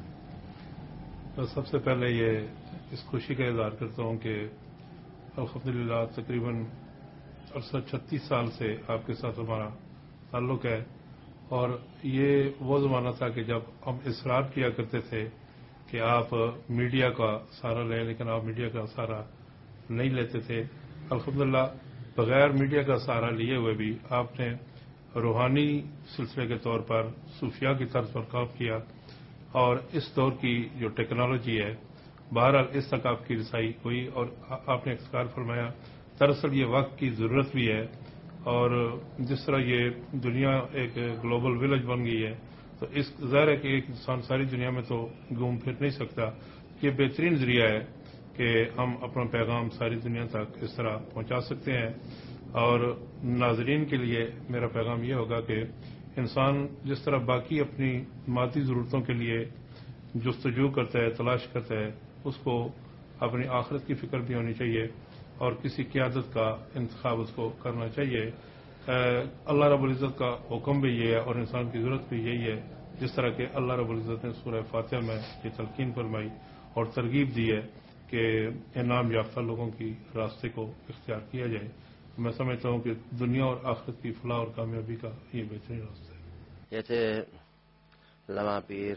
تو سب سے پہلے یہ اس خوشی کا اظہار کرتا ہوں کہ الحمدللہ تقریباً اڑسٹھ چھتیس سال سے آپ کے ساتھ ہمارا تعلق ہے، اور یہ وہ زمانہ تھا کہ جب ہم اصرار کیا کرتے تھے کہ آپ میڈیا کا سہارا لیں، لیکن آپ میڈیا کا سہارا نہیں لیتے تھے۔ الحمدللہ بغیر میڈیا کا سہارا لیے ہوئے بھی آپ نے روحانی سلسلے کے طور پر صوفیاء کی طرز پر کام کیا، اور اس دور کی جو ٹیکنالوجی ہے بہرحال اس تک آپ کی رسائی ہوئی، اور آپ نے اختیار فرمایا دراصل یہ وقت کی ضرورت بھی ہے، اور جس طرح یہ دنیا ایک گلوبل ولیج بن گئی ہے تو اس ظاہر ہے کہ ایک انسان ساری دنیا میں تو گھوم پھر نہیں سکتا، یہ بہترین ذریعہ ہے کہ ہم اپنا پیغام ساری دنیا تک اس طرح پہنچا سکتے ہیں۔ اور ناظرین کے لیے میرا پیغام یہ ہوگا کہ انسان جس طرح باقی اپنی مادی ضرورتوں کے لیے جستجو کرتا ہے، تلاش کرتا ہے، اس کو اپنی آخرت کی فکر بھی ہونی چاہیے اور کسی قیادت کا انتخاب اس کو کرنا چاہیے۔ اللہ رب العزت کا حکم بھی یہ ہے اور انسان کی ضرورت بھی یہی ہے، جس طرح کہ اللہ رب العزت نے سورہ فاتحہ میں یہ تلقین فرمائی اور ترغیب دی ہے کہ انعام یافتہ لوگوں کی راستے کو اختیار کیا جائے۔ میں سمجھتا ہوں کہ دنیا اور آخرت کی فلاح اور کامیابی کا یہ بہترین راستہ ہے۔ یہ تھے علامہ پیر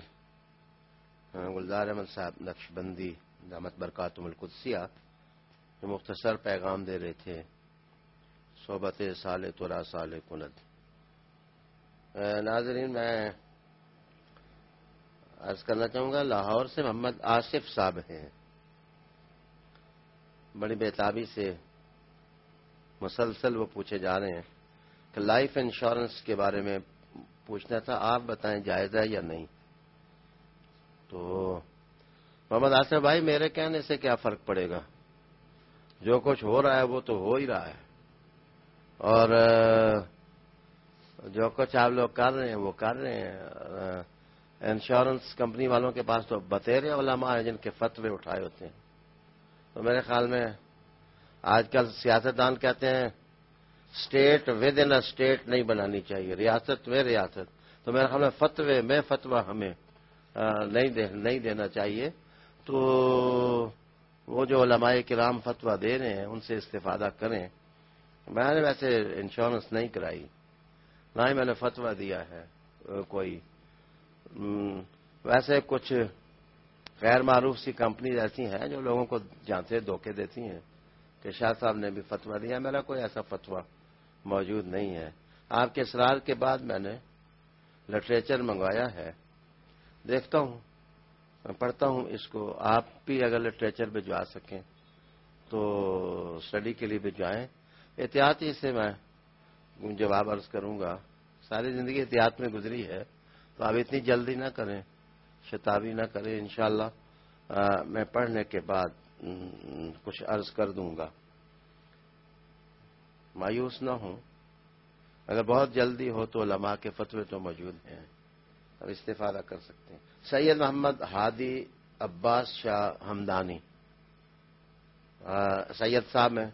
گلزار احمد صاحب نقشبندی دامت برکاتہم القدسیہ، جو مختصر پیغام دے رہے تھے، صحبت صالح ترا صالح کند۔ ناظرین، میں عرض کرنا چاہوں گا لاہور سے محمد آصف صاحب ہیں، بڑی بےتابی سے مسلسل وہ پوچھے جا رہے ہیں کہ لائف انشورنس کے بارے میں پوچھنا تھا، آپ بتائیں جائز ہے یا نہیں؟ تو محمد آصف بھائی میرے کہنے سے کیا فرق پڑے گا؟ جو کچھ ہو رہا ہے وہ تو ہو ہی رہا ہے، اور جو کچھ آپ لوگ کر رہے ہیں وہ کر رہے ہیں. انشورنس کمپنی والوں کے پاس تو بتیرے علماء ہیں جن کے فتوے اٹھائے ہوتے ہیں. تو میرے خیال میں آج کل سیاستدان کہتے ہیں اسٹیٹ ود ان اسٹیٹ نہیں بنانی چاہیے، ریاست میں ریاست. تو میرے خیال میں فتوے میں فتویٰ ہمیں نہیں دے نہیں دینا چاہیے. تو وہ جو علماء کرام فتویٰ دے رہے ہیں ان سے استفادہ کریں. میں نے ویسے انشورنس نہیں کرائی، نہ ہی میں نے فتویٰ دیا ہے کوئی. ویسے کچھ غیر معروف سی کمپنیز ایسی ہیں جو لوگوں کو جانتے دھوکے دیتی ہیں کہ شاہ صاحب نے بھی فتویٰ دیا. میرا کوئی ایسا فتویٰ موجود نہیں ہے. آپ کے اصرار کے بعد میں نے لٹریچر منگوایا ہے، دیکھتا ہوں، میں پڑھتا ہوں اس کو. آپ بھی اگر لٹریچر پہ جو آ سکیں تو اسٹڈی کے لیے بھی جائیں. احتیاطی سے میں جواب عرض کروں گا. ساری زندگی احتیاط میں گزری ہے، تو آپ اتنی جلدی نہ کریں، شتابی نہ کریں. انشاءاللہ میں پڑھنے کے بعد کچھ عرض کر دوں گا. مایوس نہ ہوں، اگر بہت جلدی ہو تو علماء کے فتوے تو موجود ہیں اور استفادہ کر سکتے ہیں. سید محمد ہادی عباس شاہ ہمدانی سید صاحب ہیں.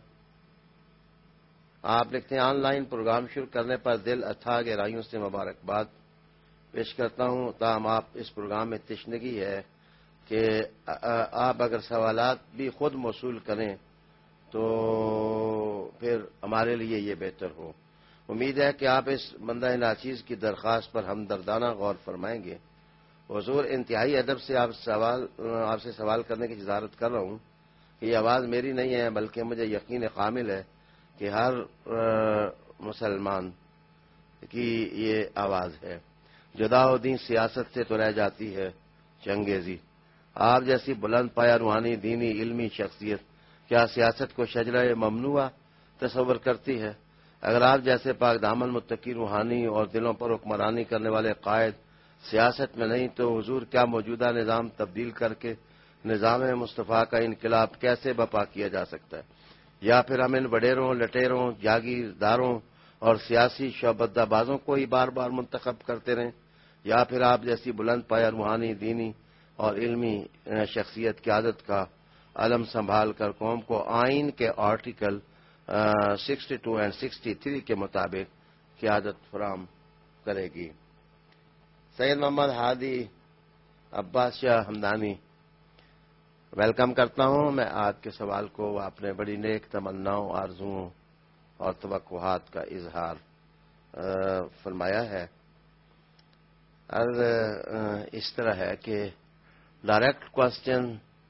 آپ لکھتے ہیں آن لائن پروگرام شروع کرنے پر دل اتھا گہرائیوں سے مبارکباد پیش کرتا ہوں. تاہم آپ اس پروگرام میں تشنگی ہے کہ آپ اگر سوالات بھی خود موصول کریں تو پھر ہمارے لیے یہ بہتر ہو. امید ہے کہ آپ اس بندہ ناچیز کی درخواست پر ہمدردانہ غور فرمائیں گے. حضور انتہائی ادب سے آپ سوال آپ سے سوال کرنے کی جزارت کر رہا ہوں کہ یہ آواز میری نہیں ہے، بلکہ مجھے یقین کامل ہے کہ ہر مسلمان کی یہ آواز ہے. جدا و دین سیاست سے تو رہ جاتی ہے چنگیزی. آپ جیسی بلند پایہ روحانی دینی علمی شخصیت کیا سیاست کو شجرہ ممنوعہ تصور کرتی ہے؟ اگر آپ جیسے پاک دامن متقی روحانی اور دلوں پر حکمرانی کرنے والے قائد سیاست میں نہیں تو حضور کیا موجودہ نظام تبدیل کر کے نظام مصطفیٰ کا انقلاب کیسے بپا کیا جا سکتا ہے؟ یا پھر ہم ان وڈیروں لٹیروں جاگیرداروں اور سیاسی شعبدہ بازوں کو ہی بار بار منتخب کرتے رہیں؟ یا پھر آپ جیسی بلند پایہ روحانی دینی اور علمی شخصیت قیادت کا علم سنبھال کر قوم کو آئین کے article sixty two and sixty three کے مطابق قیادت فراہم کرے گی. سید محمد ہادی عباس شاہ ہمدانی ویلکم کرتا ہوں. میں آپ کے سوال کو آپ نے بڑی نیک تمناؤں آرزوؤں اور توقعات کا اظہار فرمایا ہے. عرض اس طرح ہے کہ ڈائریکٹ کوشچن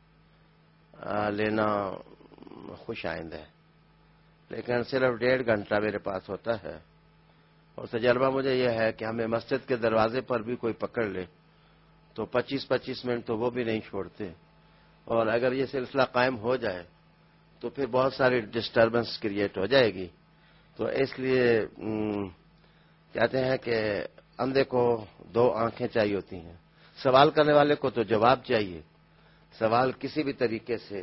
لینا خوش آئند ہے، لیکن صرف ڈیڑھ گھنٹہ میرے پاس ہوتا ہے اور تجربہ مجھے یہ ہے کہ ہمیں مسجد کے دروازے پر بھی کوئی پکڑ لے تو پچیس پچیس منٹ تو وہ بھی نہیں چھوڑتے، اور اگر یہ سلسلہ قائم ہو جائے تو پھر بہت ساری ڈسٹربنس کریٹ ہو جائے گی. تو اس لیے کہتے ہیں کہ اندھے کو دو آنکھیں چاہیے ہوتی ہیں. سوال کرنے والے کو تو جواب چاہیے، سوال کسی بھی طریقے سے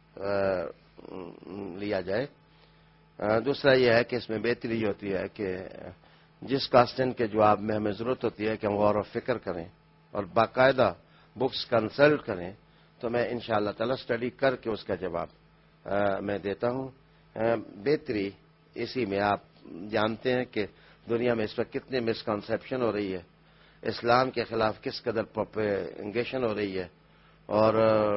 لیا جائے. دوسرا یہ ہے کہ اس میں بہتری یہ ہوتی ہے کہ جس کوسچن کے جواب میں ہمیں ضرورت ہوتی ہے کہ ہم غور و فکر کریں اور باقاعدہ بکس کنسلٹ کریں، تو میں ان شاء اللہ تعالی اسٹڈی کر کے اس کا جواب میں دیتا ہوں. بہتری اسی میں آپ جانتے ہیں کہ دنیا میں اس وقت کتنی مسکنسیپشن ہو رہی ہے، اسلام کے خلاف کس قدر پروپیگیشن ہو رہی ہے، اور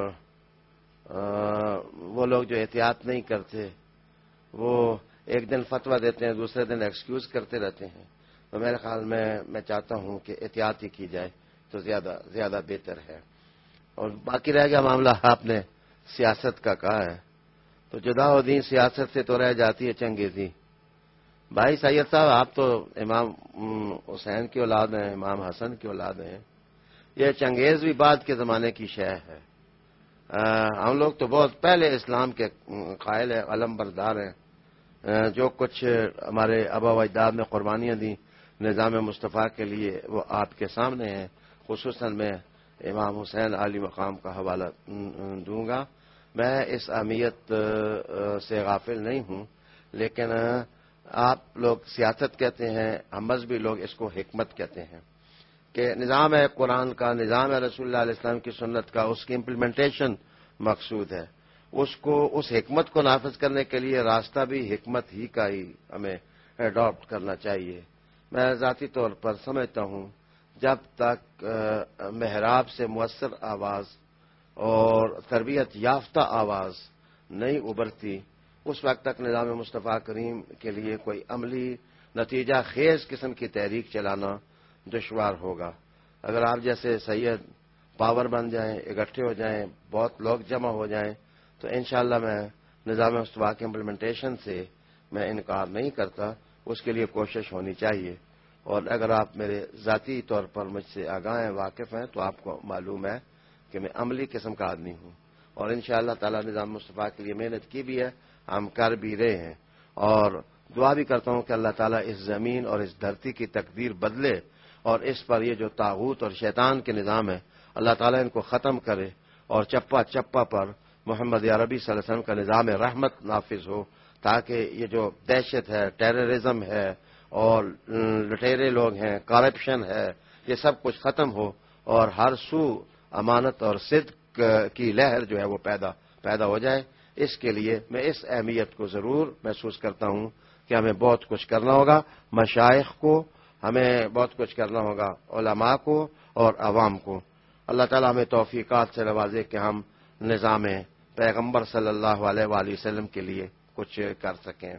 وہ لوگ جو احتیاط نہیں کرتے وہ ایک دن فتویٰ دیتے ہیں، دوسرے دن ایکسکیوز کرتے رہتے ہیں. تو میرے خیال میں میں چاہتا ہوں کہ احتیاط ہی کی جائے تو زیادہ زیادہ بہتر ہے. اور باقی رہ گیا معاملہ آپ نے سیاست کا کہا ہے، تو جدا و دین سیاست سے تو رہ جاتی ہے چنگیزی. بھائی سید صاحب آپ تو امام حسین کی اولاد ہیں، امام حسن کی اولاد ہیں. یہ چنگیز بھی بعد کے زمانے کی شے ہے. ہم لوگ تو بہت پہلے اسلام کے قائل ہیں، علم بردار ہیں. جو کچھ ہمارے آبا و اجداد نے قربانیاں دیں نظام مصطفیٰ کے لیے وہ آپ کے سامنے ہیں. خصوصاً میں امام حسین عالی مقام کا حوالہ دوں گا. میں اس اہمیت سے غافل نہیں ہوں، لیکن آپ لوگ سیاست کہتے ہیں، ہم مذہبی لوگ اس کو حکمت کہتے ہیں کہ نظام ہے قرآن کا، نظام ہے رسول اللہ علیہ السلام کی سنت کا، اس کی امپلیمنٹیشن مقصود ہے. اس کو اس حکمت کو نافذ کرنے کے لیے راستہ بھی حکمت ہی کا ہی ہمیں اڈاپٹ کرنا چاہیے. میں ذاتی طور پر سمجھتا ہوں جب تک محراب سے مؤثر آواز اور تربیت یافتہ آواز نہیں ابھرتی، اس وقت تک نظام مصطفیٰ کریم کے لیے کوئی عملی نتیجہ خیز قسم کی تحریک چلانا دشوار ہوگا. اگر آپ جیسے سید پاور بن جائیں، اکٹھے ہو جائیں، بہت لوگ جمع ہو جائیں، تو انشاءاللہ میں نظام مصطفیٰ کی امپلیمنٹیشن سے میں انکار نہیں کرتا. اس کے لیے کوشش ہونی چاہیے. اور اگر آپ میرے ذاتی طور پر مجھ سے آگاہ ہیں، واقف ہیں، تو آپ کو معلوم ہے کہ میں عملی قسم کا آدمی ہوں، اور انشاءاللہ تعالی نظام مصطفیٰ کے لیے محنت کی بھی ہے، ہم کر بھی رہے ہیں. اور دعا بھی کرتا ہوں کہ اللہ تعالیٰ اس زمین اور اس دھرتی کی تقدیر بدلے، اور اس پر یہ جو طاغوت اور شیطان کے نظام ہے اللہ تعالیٰ ان کو ختم کرے، اور چپا چپا پر محمد عربی صلی اللہ علیہ وسلم کا نظام رحمت نافذ ہو، تاکہ یہ جو دہشت ہے، ٹیررزم ہے اور لٹیرے لوگ ہیں، کرپشن ہے، یہ سب کچھ ختم ہو، اور ہر سو امانت اور صدق کی لہر جو ہے وہ پیدا پیدا ہو جائے. اس کے لیے میں اس اہمیت کو ضرور محسوس کرتا ہوں کہ ہمیں بہت کچھ کرنا ہوگا. مشائخ کو ہمیں بہت کچھ کرنا ہوگا، علماء کو اور عوام کو. اللہ تعالیٰ ہمیں توفیقات سے نوازے کہ ہم نظام پیغمبر صلی اللہ علیہ وآلہ وسلم کے لیے کچھ کر سکیں.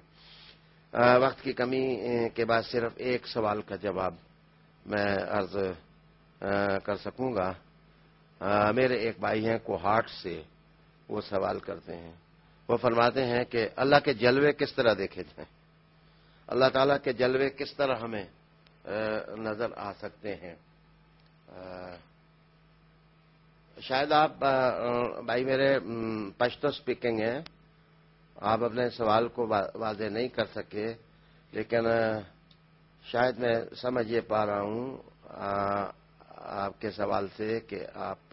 وقت کی کمی کے بعد صرف ایک سوال کا جواب میں عرض کر سکوں گا. میرے ایک بھائی ہیں کوہاٹ سے، وہ سوال کرتے ہیں، وہ فرماتے ہیں کہ اللہ کے جلوے کس طرح دیکھے جائیں، اللہ تعالیٰ کے جلوے کس طرح ہمیں نظر آ سکتے ہیں. شاید آپ بھائی میرے پشتو سپیکنگ ہیں، آپ اپنے سوال کو واضح نہیں کر سکے، لیکن شاید میں سمجھ یہ پا رہا ہوں آپ کے سوال سے کہ آپ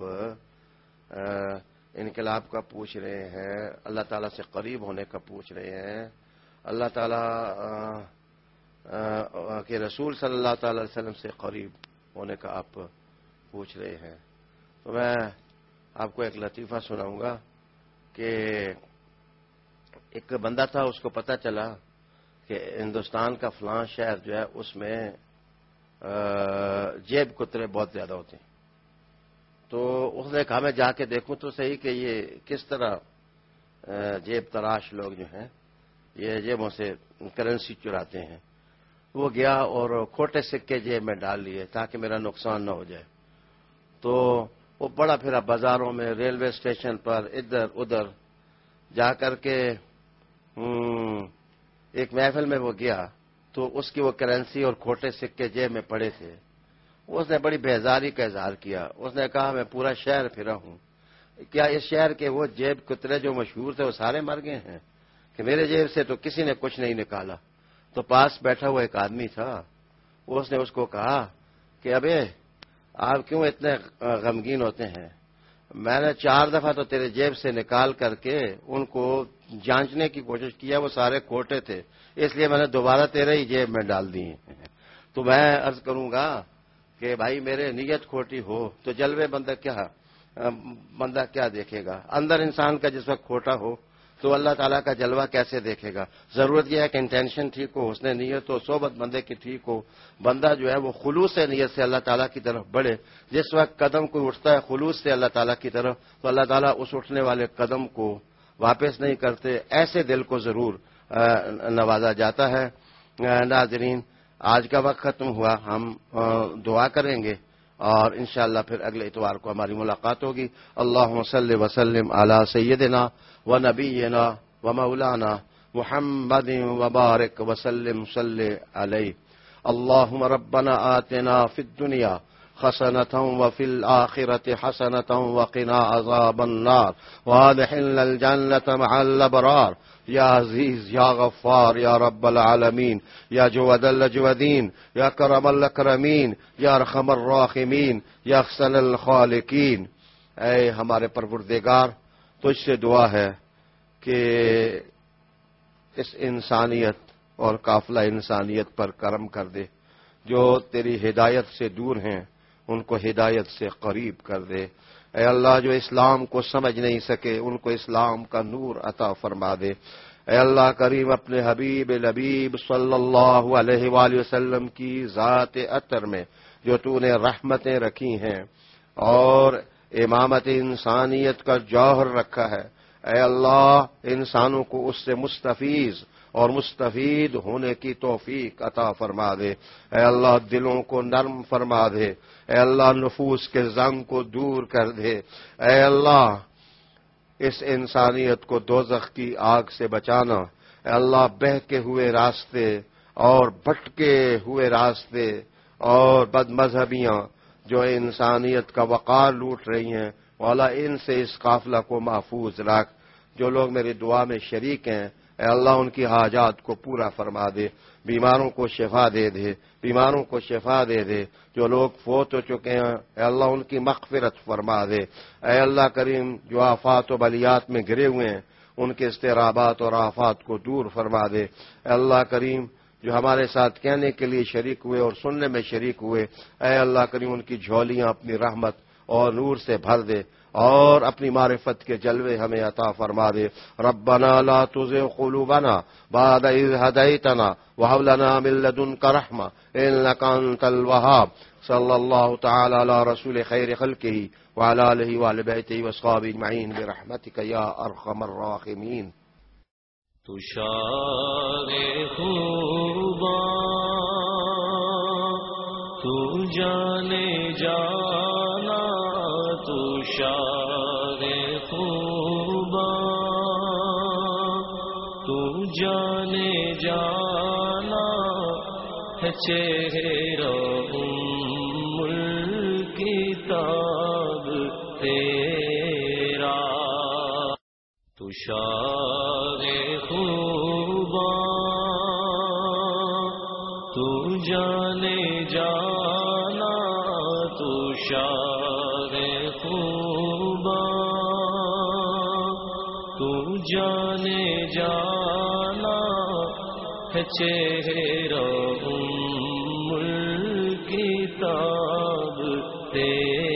انقلاب کا پوچھ رہے ہیں، اللہ تعالیٰ سے قریب ہونے کا پوچھ رہے ہیں، اللہ تعالیٰ کے رسول صلی اللہ تعالی علیہ وسلم سے قریب ہونے کا آپ پوچھ رہے ہیں. تو میں آپ کو ایک لطیفہ سناؤں گا کہ ایک بندہ تھا، اس کو پتہ چلا کہ ہندوستان کا فلاں شہر جو ہے اس میں جیب کترے بہت زیادہ ہوتے ہیں. تو اس نے کہا میں جا کے دیکھوں تو صحیح کہ یہ کس طرح جیب تراش لوگ جو ہیں یہ جیبوں سے کرنسی چراتے ہیں. وہ گیا اور کھوٹے سکے جیب میں ڈال لیے تاکہ میرا نقصان نہ ہو جائے. تو وہ بڑا پھرا بازاروں میں، ریلوے اسٹیشن پر، ادھر ادھر جا کر کے ایک محفل میں وہ گیا تو اس کی وہ کرنسی اور کھوٹے سکے جیب میں پڑے تھے. اس نے بڑی بیزاری کا اظہار کیا. اس نے کہا میں پورا شہر پھرا ہوں، کیا اس شہر کے وہ جیب کترے جو مشہور تھے وہ سارے مر گئے ہیں کہ میرے جیب سے تو کسی نے کچھ نہیں نکالا. تو پاس بیٹھا ہوا ایک آدمی تھا، اس نے اس کو کہا کہ ابے آپ کیوں اتنے غمگین ہوتے ہیں، میں نے چار دفعہ تو تیرے جیب سے نکال کر کے ان کو جانچنے کی کوشش کیا، وہ سارے کھوٹے تھے، اس لیے میں نے دوبارہ تیرے ہی جیب میں ڈال دی. تو میں عرض کروں گا کہ بھائی میرے نیت کھوٹی ہو تو جلوے بندہ کیا بندہ کیا دیکھے گا. اندر انسان کا جس وقت کھوٹا ہو تو اللہ تعالیٰ کا جلوہ کیسے دیکھے گا. ضرورت یہ ہے کہ انٹینشن ٹھیک ہو، حسن نیت ہو، صحبت بندے کی ٹھیک ہو، بندہ جو ہے وہ خلوص نیت سے اللہ تعالیٰ کی طرف بڑھے. جس وقت قدم کوئی اٹھتا ہے خلوص سے اللہ تعالیٰ کی طرف تو اللہ تعالیٰ اس اٹھنے والے قدم کو واپس نہیں کرتے. ایسے دل کو ضرور نوازا جاتا ہے. ناظرین آج کا وقت ختم ہوا، ہم دعا کریں گے اور انشاءاللہ پھر اگلے اتوار کو ہماری ملاقات ہوگی. اللہم صلی وسلم علی سیدنا و نبینا و مولانا محمد وبارک وسلم صلی علیہ. اللہم ربنا آتنا فی الدنیا حسنة وفي الآخرة حسنة وقنا عذاب النار وادخلنا الجنة مع الأبرار یا عزیز یا غفار یا رب العالمین یا جود الجودین یا کرم الاکرمین یا ارحم الراحمین یا احسن الخالقین. اے ہمارے پروردگار، تجھ سے دعا ہے کہ اس انسانیت اور قافلہ انسانیت پر کرم کر دے. جو تیری ہدایت سے دور ہیں ان کو ہدایت سے قریب کر دے. اے اللہ، جو اسلام کو سمجھ نہیں سکے ان کو اسلام کا نور عطا فرما دے. اے اللہ کریم، اپنے حبیب لبیب صلی اللہ علیہ وآلہ وسلم کی ذات اطہر میں جو تو نے رحمتیں رکھی ہیں اور امامت انسانیت کا جوہر رکھا ہے، اے اللہ انسانوں کو اس سے مستفیض اور مستفید ہونے کی توفیق عطا فرما دے. اے اللہ دلوں کو نرم فرما دے. اے اللہ نفوس کے زنگ کو دور کر دے. اے اللہ اس انسانیت کو دوزخ کی آگ سے بچانا. اے اللہ بہکے ہوئے راستے اور بھٹکے ہوئے راستے اور بد مذہبیاں جو انسانیت کا وقار لوٹ رہی ہیں، والا ان سے اس قافلہ کو محفوظ رکھ. جو لوگ میری دعا میں شریک ہیں، اے اللہ ان کی حاجات کو پورا فرما دے. بیماروں کو شفا دے دے، بیماروں کو شفا دے دے. جو لوگ فوت ہو چکے ہیں، اے اللہ ان کی مغفرت فرما دے. اے اللہ کریم، جو آفات و بلیات میں گرے ہوئے ہیں ان کے اضطرابات اور آفات کو دور فرما دے. اے اللہ کریم، جو ہمارے ساتھ کہنے کے لیے شریک ہوئے اور سننے میں شریک ہوئے، اے اللہ کریم ان کی جھولیاں اپنی رحمت اور نور سے بھر دے اور اپنی معرفت کے جلوے ہمیں عطا فرما دے. ربنا لا تزغ قلوبنا بعد إذ هديتنا وهب لنا من لدنك رحمة إنك أنت الوهاب. صلى الله تعالى على رسول خير خلقه وعلى آله وآل بيته وأصحابه أجمعين برحمتك يا أرحم الراحمين. تشار خوبا تو جانے جانا، تشار خوبا تو جانے جانا ہے چہرہ ام الکتاب تیرا. تشار خوبا تو جانے جانا، تشار خوبا تو جانے جانا ہے چہرہ ام الکتاب تیرا.